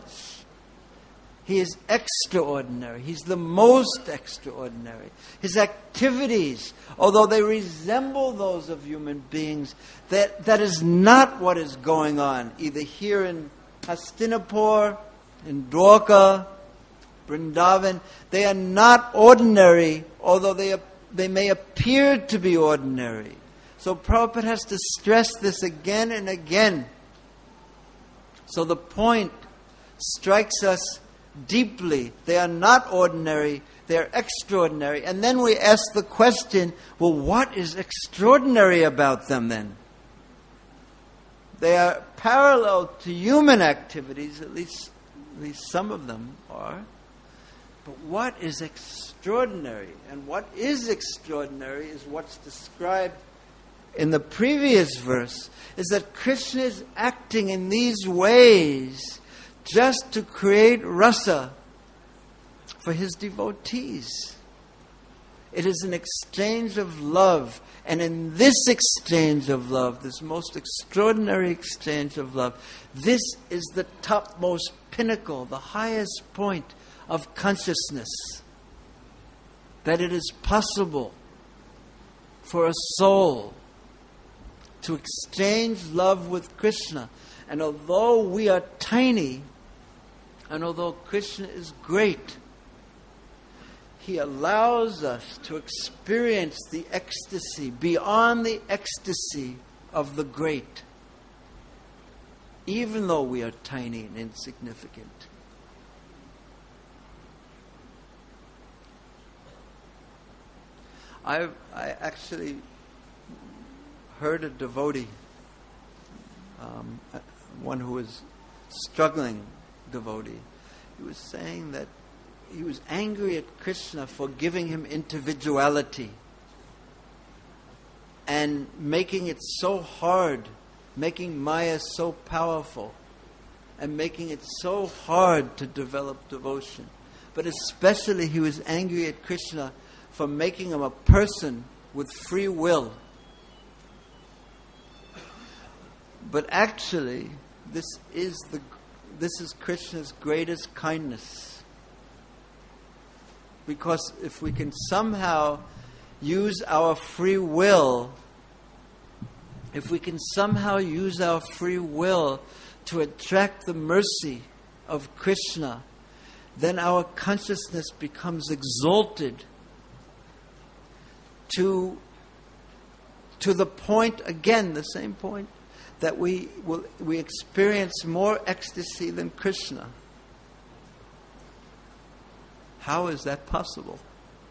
He is extraordinary. He's the most extraordinary. His activities, although they resemble those of human beings, that, that is not what is going on, either here in Hastinapur, in Dwarka, Vrindavan. They are not ordinary, although they, they may appear to be ordinary. So Prabhupada has to stress this again and again. So the point strikes us deeply. They are not ordinary, they are extraordinary. And then we ask the question, well, what is extraordinary about them then? They are parallel to human activities, at least, at least some of them are. But what is extraordinary? And what is extraordinary is what's described in the previous verse, is that Krishna is acting in these ways just to create rasa for his devotees. It is an exchange of love. And in this exchange of love, this most extraordinary exchange of love, this is the topmost pinnacle, the highest point of consciousness. That it is possible for a soul to exchange love with Krishna. And although we are tiny, and although Krishna is great, he allows us to experience the ecstasy beyond the ecstasy of the great, even though we are tiny and insignificant. I I actually heard a devotee, um, one who was struggling devotee. He was saying that he was angry at Krishna for giving him individuality and making it so hard, making Maya so powerful, and making it so hard to develop devotion. But especially he was angry at Krishna for making him a person with free will. But actually, this is the This is Krishna's greatest kindness. Because if we can somehow use our free will, if we can somehow use our free will to attract the mercy of Krishna, then our consciousness becomes exalted to, to the point, again, the same point, that we will we experience more ecstasy than Krishna. How is that possible?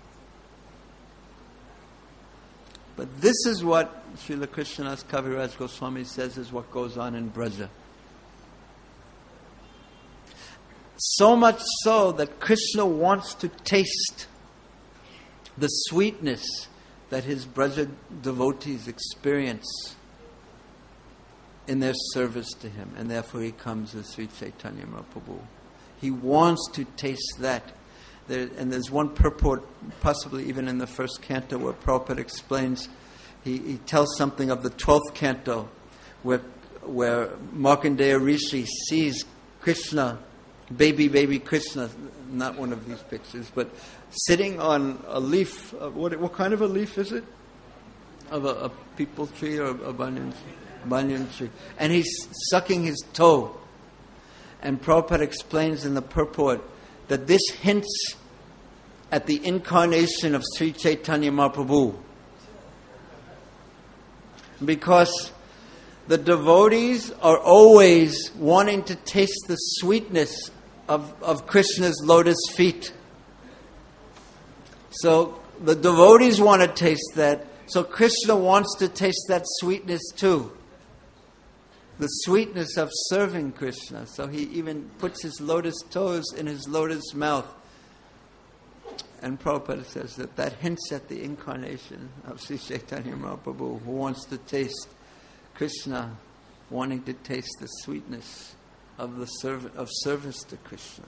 But this is what Srila Krishnadas Kaviraj Goswami says is what goes on in Braja. So much so that Krishna wants to taste the sweetness that his Braja devotees experience in their service to him. And therefore he comes as Sri Chaitanya Mahaprabhu. He wants to taste that. There, and there's one purport, possibly even in the first canto, where Prabhupada explains, he, he tells something of the twelfth canto, where, where Markandeya Rishi sees Krishna, baby, baby Krishna, not one of these pictures, but sitting on a leaf. Uh, what, what kind of a leaf is it? Of a, a peepal tree or a banyan tree? Banyan tree. And he's sucking his toe. And Prabhupada explains in the purport that this hints at the incarnation of Sri Chaitanya Mahaprabhu. Because the devotees are always wanting to taste the sweetness of, of Krishna's lotus feet. So the devotees want to taste that. So Krishna wants to taste that sweetness too. The sweetness of serving Krishna. So he even puts his lotus toes in his lotus mouth. And Prabhupada says that that hints at the incarnation of Sri Chaitanya Mahaprabhu, who wants to taste Krishna, wanting to taste the sweetness of the serv- of service to Krishna.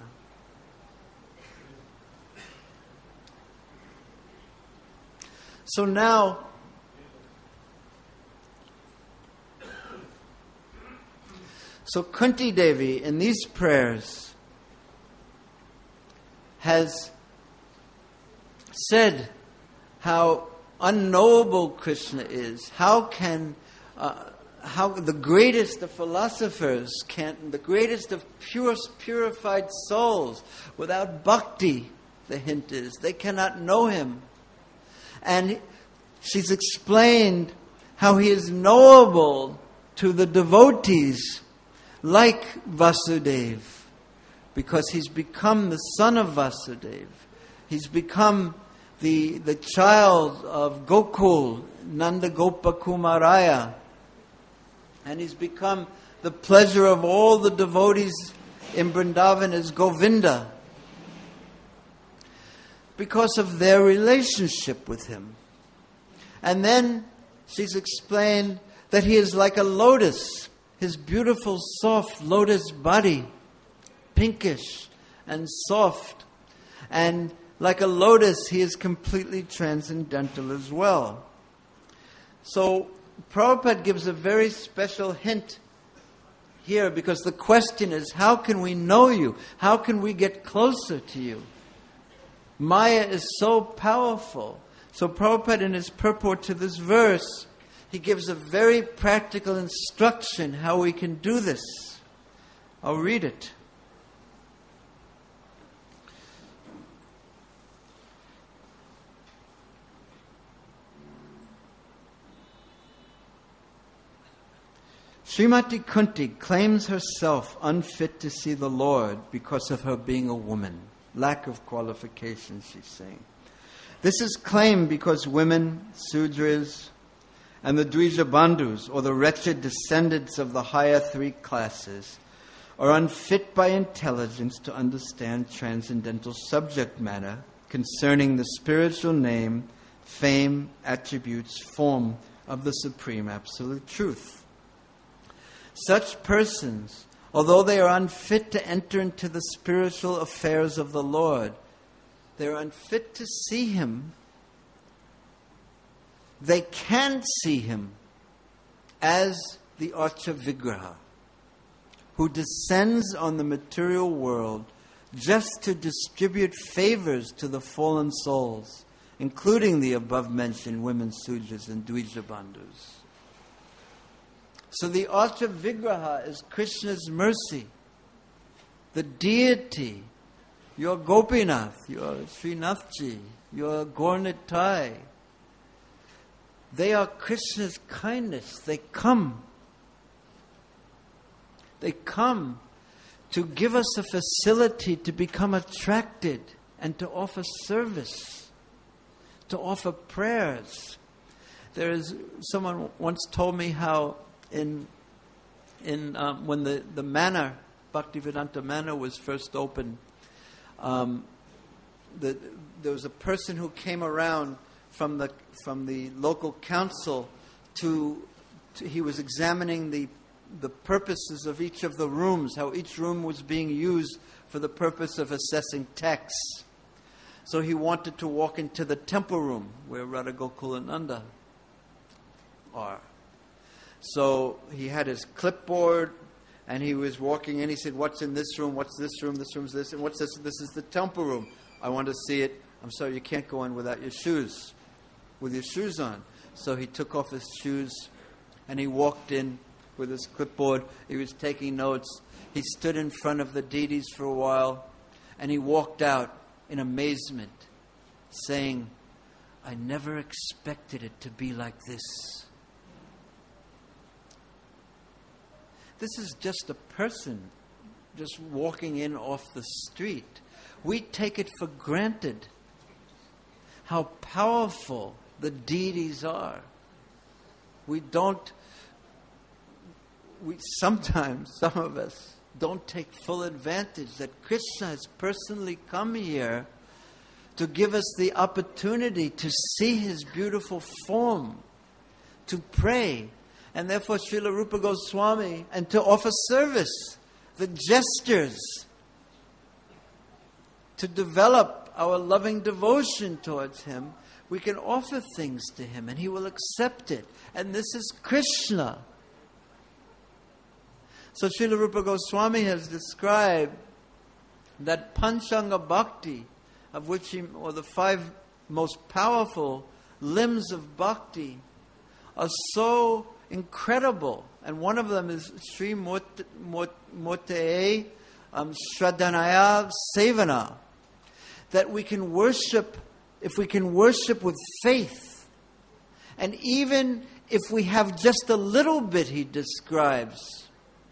So now, so Kunti Devi in these prayers has said how unknowable Krishna is. How can uh, how the greatest of philosophers can, the greatest of pure purified souls, without bhakti, the hint is, they cannot know him. And she's explained how he is knowable to the devotees like Vasudeva, because he's become the son of Vasudeva. He's become the, the child of Gokul, Nanda Gopa Kumaraya. And he's become the pleasure of all the devotees in Vrindavan as Govinda, because of their relationship with him. And then she's explained that he is like a lotus, his beautiful soft lotus body, pinkish and soft. And like a lotus, he is completely transcendental as well. So Prabhupada gives a very special hint here, because the question is, how can we know you? How can we get closer to you? Maya is so powerful. So Prabhupada, in his purport to this verse, he gives a very practical instruction how we can do this. I'll read it. Srimati Kunti claims herself unfit to see the Lord because of her being a woman. Lack of qualifications, she's saying. This is claimed because women, Sudras, and the Dvija Bandhus, or the wretched descendants of the higher three classes, are unfit by intelligence to understand transcendental subject matter concerning the spiritual name, fame, attributes, form of the Supreme Absolute Truth. Such persons, although they are unfit to enter into the spiritual affairs of the Lord, they are unfit to see Him. They can see Him as the Archa Vigraha, who descends on the material world just to distribute favors to the fallen souls, including the above-mentioned women Sudras and Dvija Bandhus. So the Archa Vigraha is Krishna's mercy. The deity, your Gopinath, your Srinathji, your Gaurnitai, they are Krishna's kindness. They come. They come to give us a facility to become attracted and to offer service, to offer prayers. There is, someone once told me how in in um, when the, the manna Bhaktivedanta Manor was first opened, um, the, there was a person who came around from the from the local council to, to he was examining the the purposes of each of the rooms, how each room was being used for the purpose of assessing texts. So he wanted to walk into the temple room where Radha Gokulananda are. So he had his clipboard and he was walking in. He said, "What's in this room? What's this room? This room's this. And what's this? This is the temple room. I want to see it. I'm sorry, you can't go in without your shoes, with your shoes on." So he took off his shoes and he walked in with his clipboard. He was taking notes. He stood in front of the deities for a while and he walked out in amazement, saying, "I never expected it to be like this." This is just a person just walking in off the street. We take it for granted how powerful the deities are. We don't, we sometimes, some of us, don't take full advantage that Krishna has personally come here to give us the opportunity to see His beautiful form, to pray, and therefore Srila Rupa Goswami, and to offer service, the gestures, to develop our loving devotion towards Him. We can offer things to Him and He will accept it. And this is Krishna. So Srila Rupa Goswami has described that Panchanga Bhakti, of which he, or the five most powerful limbs of Bhakti, are so incredible. And one of them is Sri Murte um, Shraddhanaya Sevana, that we can worship, if we can worship with faith, and even if we have just a little bit, he describes,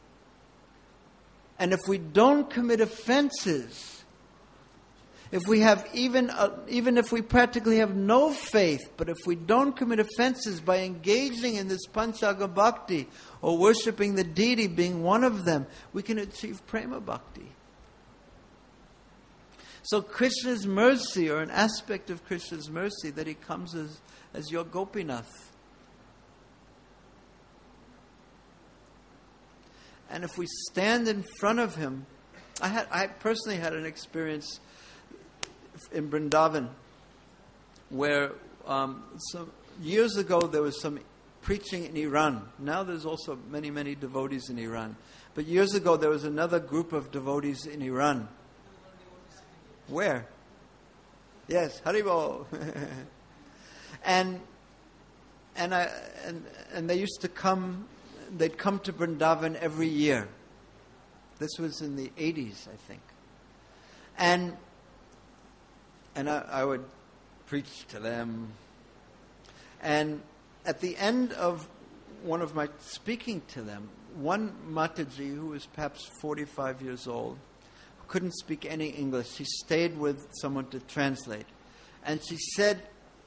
and if we don't commit offenses, if we have even, uh, even if we practically have no faith, but if we don't commit offenses by engaging in this Panchanga Bhakti or worshipping the deity being one of them, we can achieve Prema Bhakti. So Krishna's mercy, or an aspect of Krishna's mercy, that He comes as, as your Gopinath. And if we stand in front of Him, I had I personally had an experience in Vrindavan where um, some years ago there was some preaching in Iran. Now there's also many, many devotees in Iran. But years ago there was another group of devotees in Iran. Where? Yes, Haribo. and and I and and they used to come. They'd come to Vrindavan every year. This was in the eighties, I think. And and I, I would preach to them. And at the end of one of my speaking to them, one Mataji, who was perhaps forty-five years old, couldn't speak any English. She stayed with someone to translate. And she said,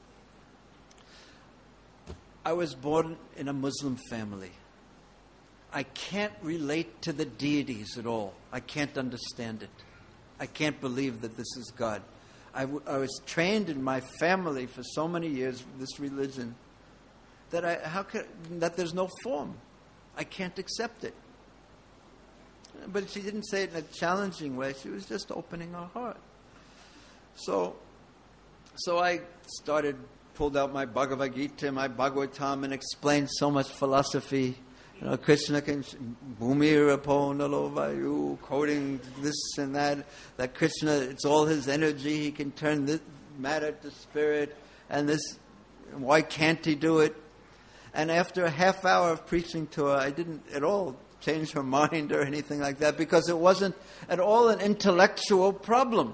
"I was born in a Muslim family. I can't relate to the deities at all. I can't understand it. I can't believe that this is God. I, w- I was trained in my family for so many years, this religion, that I how can, that there's no form. I can't accept it." But she didn't say it in a challenging way. She was just opening her heart. So, so I started, pulled out my Bhagavad Gita, my Bhagavatam, and explained so much philosophy. You know, Krishna can, Bhumi Rapo Nalovayu, quoting this and that, that Krishna, it's all His energy, He can turn this matter to spirit, and this, why can't He do it? And after a half hour of preaching to her, I didn't at all change her mind or anything like that, because it wasn't at all an intellectual problem.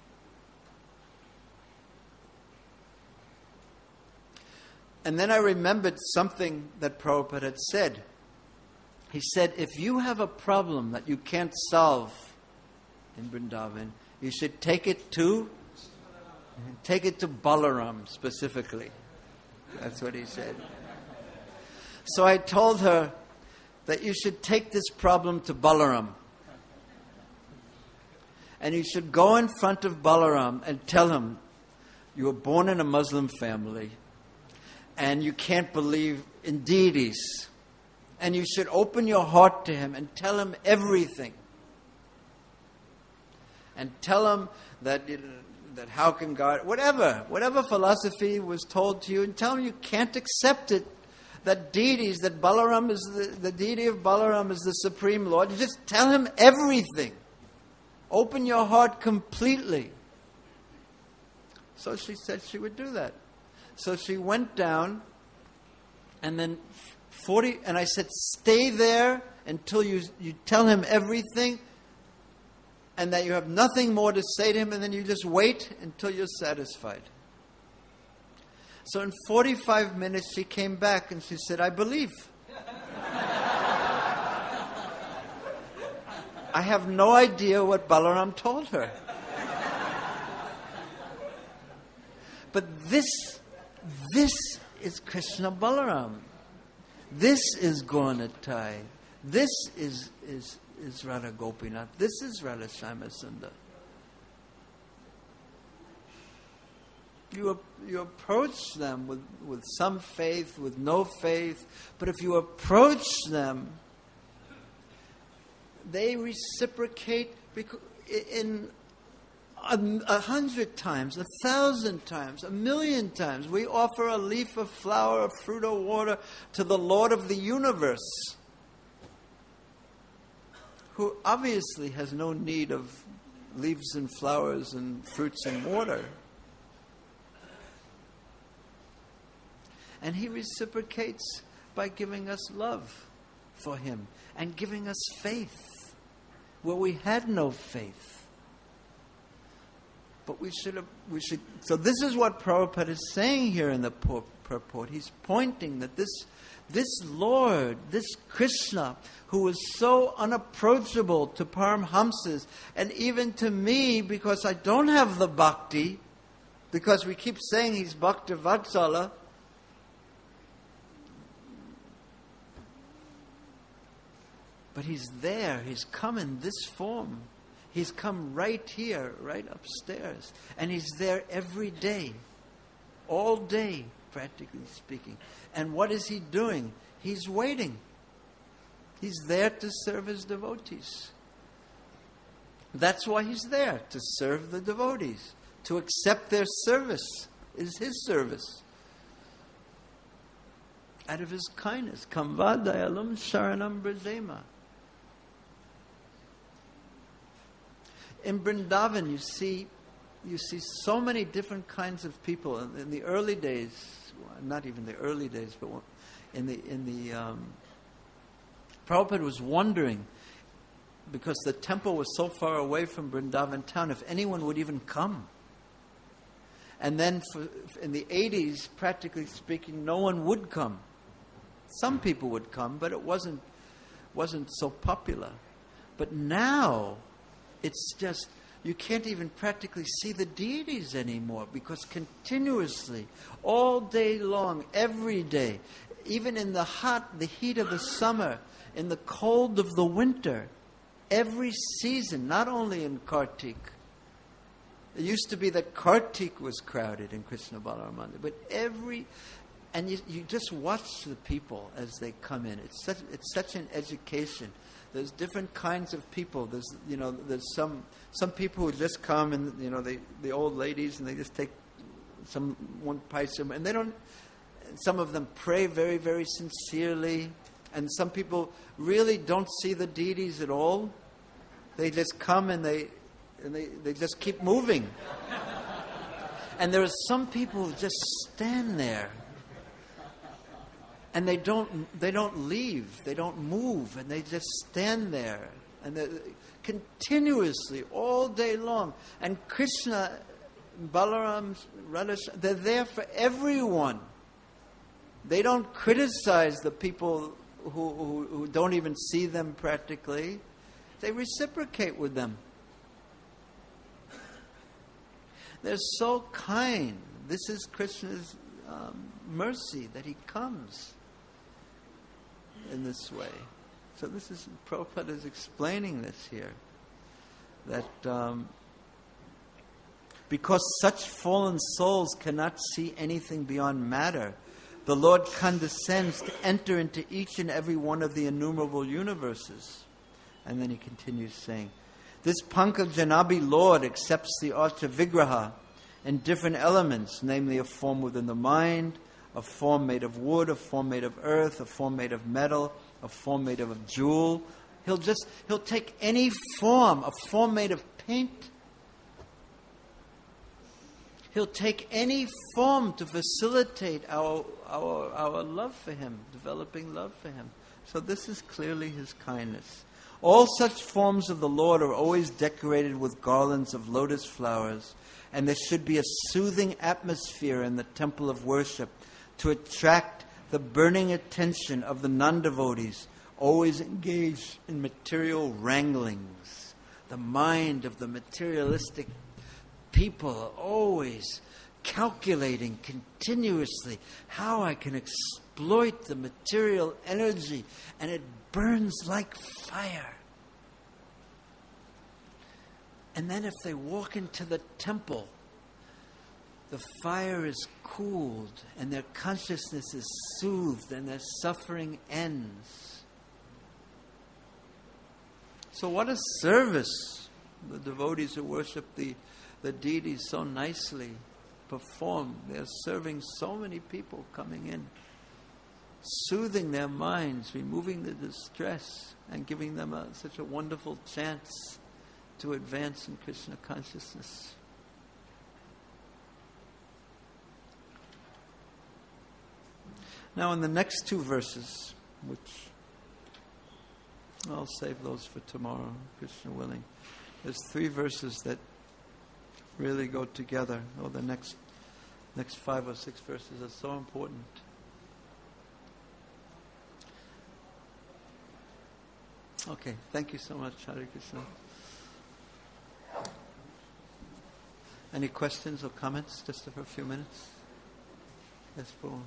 And then I remembered something that Prabhupada had said. He said, if you have a problem that you can't solve in Vrindavan, you should take it to, take it to Balaram specifically. That's what he said. So I told her that you should take this problem to Balaram. And you should go in front of Balaram and tell him, you were born in a Muslim family and you can't believe in deities. And you should open your heart to him and tell him everything. And tell him that, that how can God, whatever, whatever philosophy was told to you, and tell him you can't accept it. That deities, that Balaram is the, the deity of Balaram is the Supreme Lord. You just tell him everything. Open your heart completely. So she said she would do that. So she went down, and then forty, and I said, stay there until you, you tell him everything, and that you have nothing more to say to him, and then you just wait until you're satisfied. So in forty-five minutes she came back and she said, I believe. I have no idea what Balaram told her. But this, this is Krishna Balaram. This is Gaura Nitai. This is, is, is Radha Gopinath. This is Radha Shyama Sundar. You, you approach them with, with some faith, with no faith, but if you approach them, they reciprocate in a, a hundred times, a thousand times, a million times. We offer a leaf of flower, a fruit or water to the Lord of the universe, who obviously has no need of leaves and flowers and fruits and water. And he reciprocates by giving us love for him and giving us faith where we had no faith. But we should have, we should, so this is what Prabhupada is saying here in the purport. He's pointing that this, this Lord, this Krishna, who is so unapproachable to Paramhamsas and even to me, because I don't have the bhakti, because we keep saying he's Bhakta Vatsala, but he's there. He's come in this form. He's come right here, right upstairs. And he's there every day. All day, practically speaking. And what is he doing? He's waiting. He's there to serve his devotees. That's why he's there, to serve the devotees. To accept their service is his service. Out of his kindness. Kamva dayalum sharanam brajema. In Vrindavan, you see, you see so many different kinds of people. In, in the early days, well, not even the early days, but in the in the um, Prabhupada was wondering, because the temple was so far away from Vrindavan town, if anyone would even come. And then, for, in the eighties, practically speaking, no one would come. Some people would come, but it wasn't wasn't so popular. But now, it's just, you can't even practically see the deities anymore, because continuously, all day long, every day, even in the hot, the heat of the summer, in the cold of the winter, every season, not only in Kartik. It used to be that Kartik was crowded in Krishna Balaram Mandir, but every, and you, you just watch the people as they come in. It's such, it's such an education. There's different kinds of people. There's, you know, there's some some people who just come and, you know, they the old ladies, and they just take some one paisa, and they don't. Some of them pray very, very sincerely, and some people really don't see the deities at all. They just come and they and they, they just keep moving. And there are some people who just stand there. And they don't they don't leave, they don't move, and they just stand there, and they continuously all day long. And Krishna, Balaram, Radha, they're there for everyone. They don't criticize the people who, who, who don't even see them practically. They reciprocate with them. They're so kind. This is Krishna's um, mercy that he comes in this way. So this is, Prabhupada is explaining this here. that um, because such fallen souls cannot see anything beyond matter, the Lord condescends to enter into each and every one of the innumerable universes. And then he continues saying, this Pankajanabi Lord accepts the Archa Vigraha in different elements, namely a form within the mind, a form made of wood, a form made of earth, a form made of metal, a form made of a jewel. He'll just, he'll take any form, a form made of paint. He'll take any form to facilitate our, our, our love for Him, developing love for Him. So this is clearly His kindness. All such forms of the Lord are always decorated with garlands of lotus flowers, and there should be a soothing atmosphere in the temple of worship to attract the burning attention of the non-devotees, always engaged in material wranglings. The mind of the materialistic people are always calculating continuously how I can exploit the material energy, and it burns like fire. And then if they walk into the temple, the fire is cooled and their consciousness is soothed and their suffering ends. So what a service the devotees who worship the, the deities so nicely perform. They're serving so many people coming in, soothing their minds, removing the distress, and giving them a, such a wonderful chance to advance in Krishna consciousness. Now in the next two verses, which I'll save those for tomorrow, Krishna willing, there's three verses that really go together. Oh, the next next five or six verses are so important. Okay, thank you so much, Hare Krishna. Any questions or comments, just for a few minutes? Yes, Paul.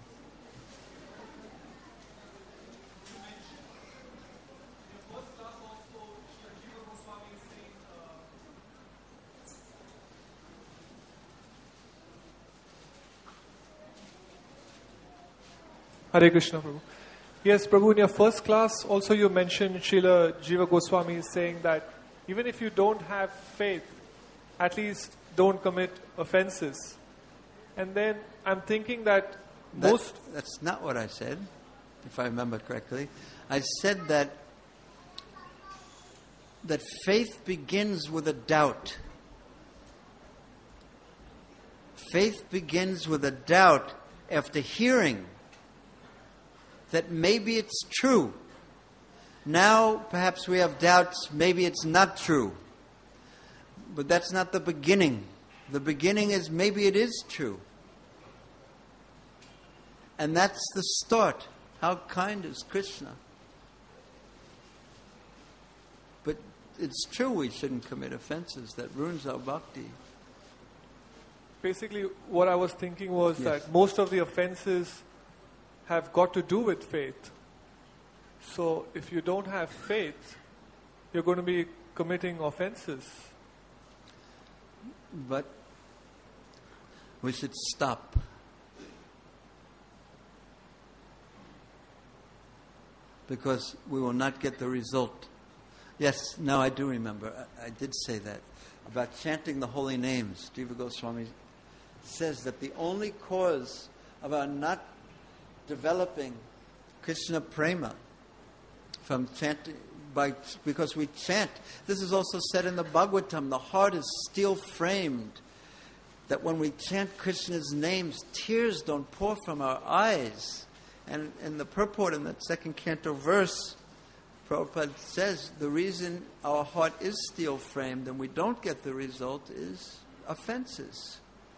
Hare Krishna, Prabhu. Yes, Prabhu, in your first class also you mentioned Srila Jiva Goswami is saying that even if you don't have faith, at least don't commit offenses. And then I'm thinking that most... That, that's not what I said, if I remember correctly. I said that that faith begins with a doubt. Faith begins with a doubt after hearing that maybe it's true. Now, perhaps we have doubts, maybe it's not true. But that's not the beginning. The beginning is maybe it is true. And that's the start. How kind is Krishna? But it's true we shouldn't commit offenses. That ruins our bhakti. Basically, what I was thinking was yes. that most of the offenses have got to do with faith. So if you don't have faith, you're going to be committing offenses. But we should stop. Because we will not get the result. Yes, now I do remember. I, I did say that. About chanting the holy names. Jiva Goswami says that the only cause of our not developing Krishna prema from chanting, by because we chant. This is also said in the Bhagavatam. The heart is steel framed. That when we chant Krishna's names, tears don't pour from our eyes. And in the purport in that second canto verse, Prabhupada says the reason our heart is steel framed and we don't get the result is offenses.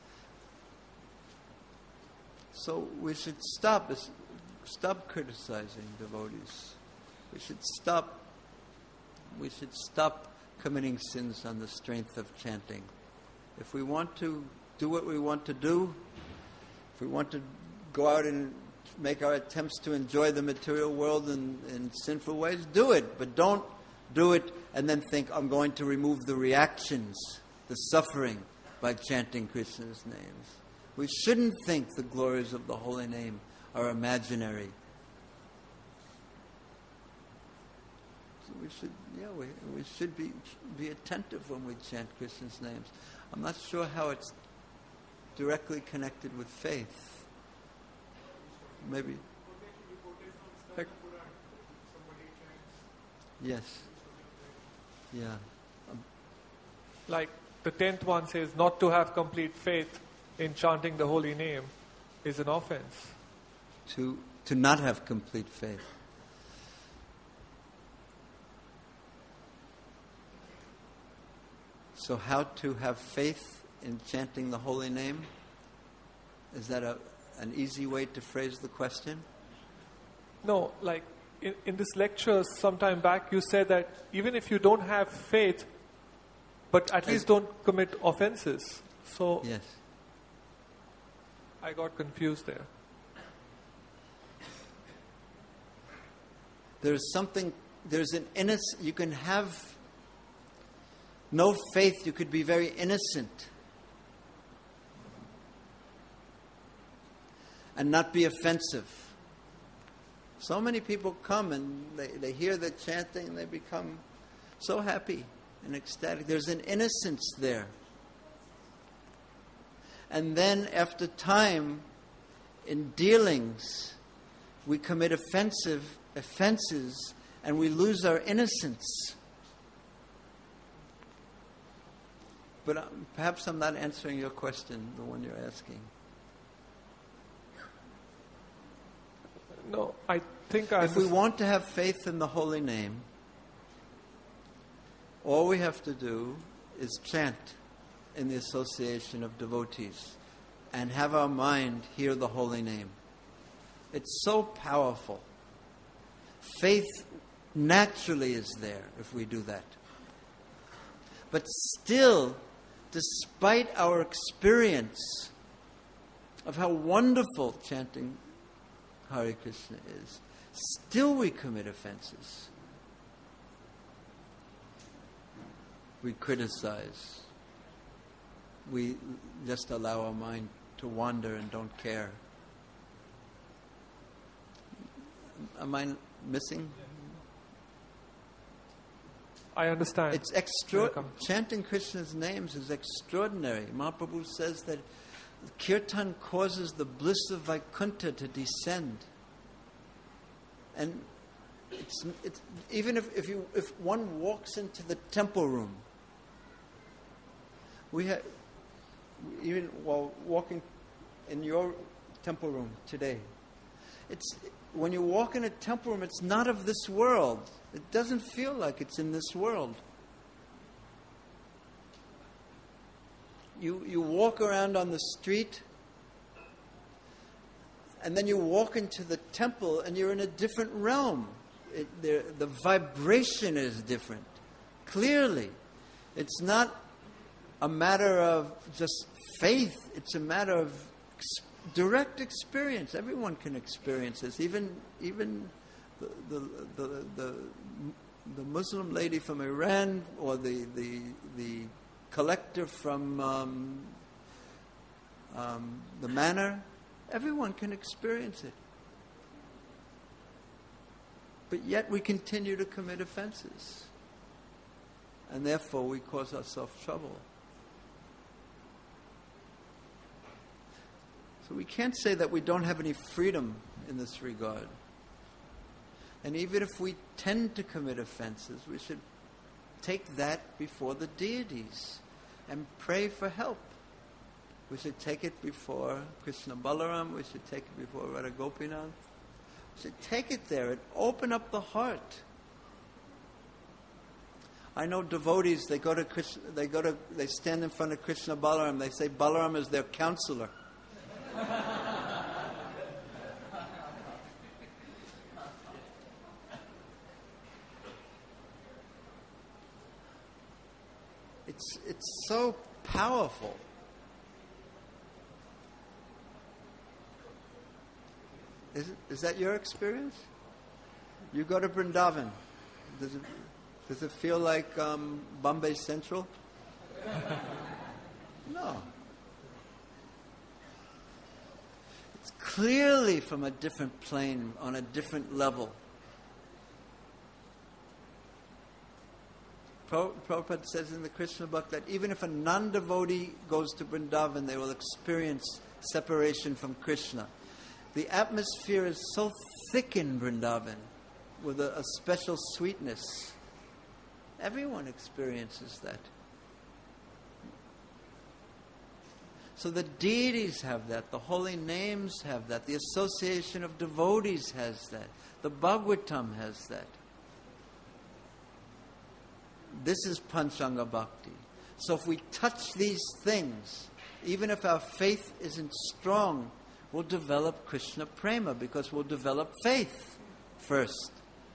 So we should stop stop criticizing devotees. We should stop we should stop committing sins on the strength of chanting. If we want to do what we want to do, if we want to go out and make our attempts to enjoy the material world in, in sinful ways, do it. But don't do it and then think, I'm going to remove the reactions, the suffering, by chanting Krishna's names. We shouldn't think the glories of the holy name are imaginary. So we should, yeah, we, we should be be attentive when we chant Krishna's names. I'm not sure how it's directly connected with faith. Maybe. Like, yes. Yeah. Um, Like the tenth one says, not to have complete faith in chanting the holy name is an offense. to to not have complete faith. So how to have faith in chanting the holy name? Is that a, an easy way to phrase the question? No, like in, in this lecture sometime back, you said that even if you don't have faith, but at least don't commit offenses. So Yes. I got confused there. There's something, there's an innocent, you can have no faith, you could be very innocent and not be offensive. So many people come and they, they hear the chanting and they become so happy and ecstatic. There's an innocence there. And then after time, in dealings, we commit offensive offenses and we lose our innocence. But um, perhaps I'm not answering your question, the one you're asking. No, I think I If we understand. want to have faith in the holy name, all we have to do is chant in the association of devotees and have our mind hear the holy name. It's so powerful. Faith naturally is there if we do that. But still, despite our experience of how wonderful chanting Hare Krishna is, still we commit offenses. We criticize. We just allow our mind to wander and don't care. Am I missing? I understand. It's extra. Welcome. Chanting Krishna's names is extraordinary. Mahaprabhu says that kirtan causes the bliss of Vaikuntha to descend. And it's, it's even if, if you if one walks into the temple room, we have even while walking in your temple room today, it's when you walk in a temple room, it's not of this world. It doesn't feel like it's in this world. You you walk around on the street, and then you walk into the temple, and you're in a different realm. It, the, the vibration is different. Clearly, it's not a matter of just faith. It's a matter of ex- direct experience. Everyone can experience this. Even even the the the, the, the Muslim lady from Iran, or the the the collector from um, um, the manor. Everyone can experience it. But yet we continue to commit offenses. And therefore we cause ourselves trouble. So we can't say that we don't have any freedom in this regard. And even if we tend to commit offenses, we should take that before the deities and pray for help. We should take it before Krishna Balaram. We should take it before Radha Gopinath. We should take it there and open up the heart. I know devotees. They go to Krishna. They go to. They stand in front of Krishna Balaram. They say Balaram is their counselor. It's it's so powerful. Is, it, is that your experience? You go to Vrindavan. Does it, Does it feel like um, Bombay Central? No. It's clearly from a different plane, on a different level. Prabhupada says in the Krishna book that even if a non-devotee goes to Vrindavan, they will experience separation from Krishna. The atmosphere is so thick in Vrindavan with a, a special sweetness. Everyone experiences that. So the deities have that, the holy names have that, the association of devotees has that, the Bhagavatam has that. This is Panchanga Bhakti. So if we touch these things, even if our faith isn't strong, we'll develop Krishna Prema because we'll develop faith first.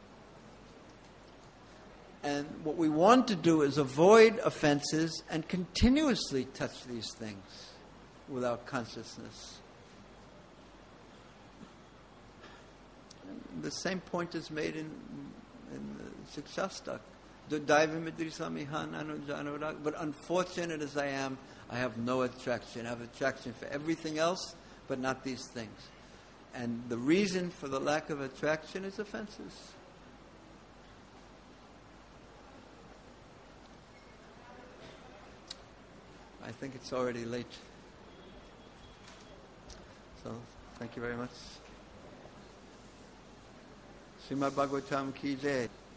And what we want to do is avoid offenses and continuously touch these things with our consciousness. And the same point is made in, in the Shikshastak. But unfortunate as I am, I have no attraction. I have attraction for everything else, but not these things. And the reason for the lack of attraction is offenses. I think it's already late. So, thank you very much. Srimad Bhagavatam ki jai.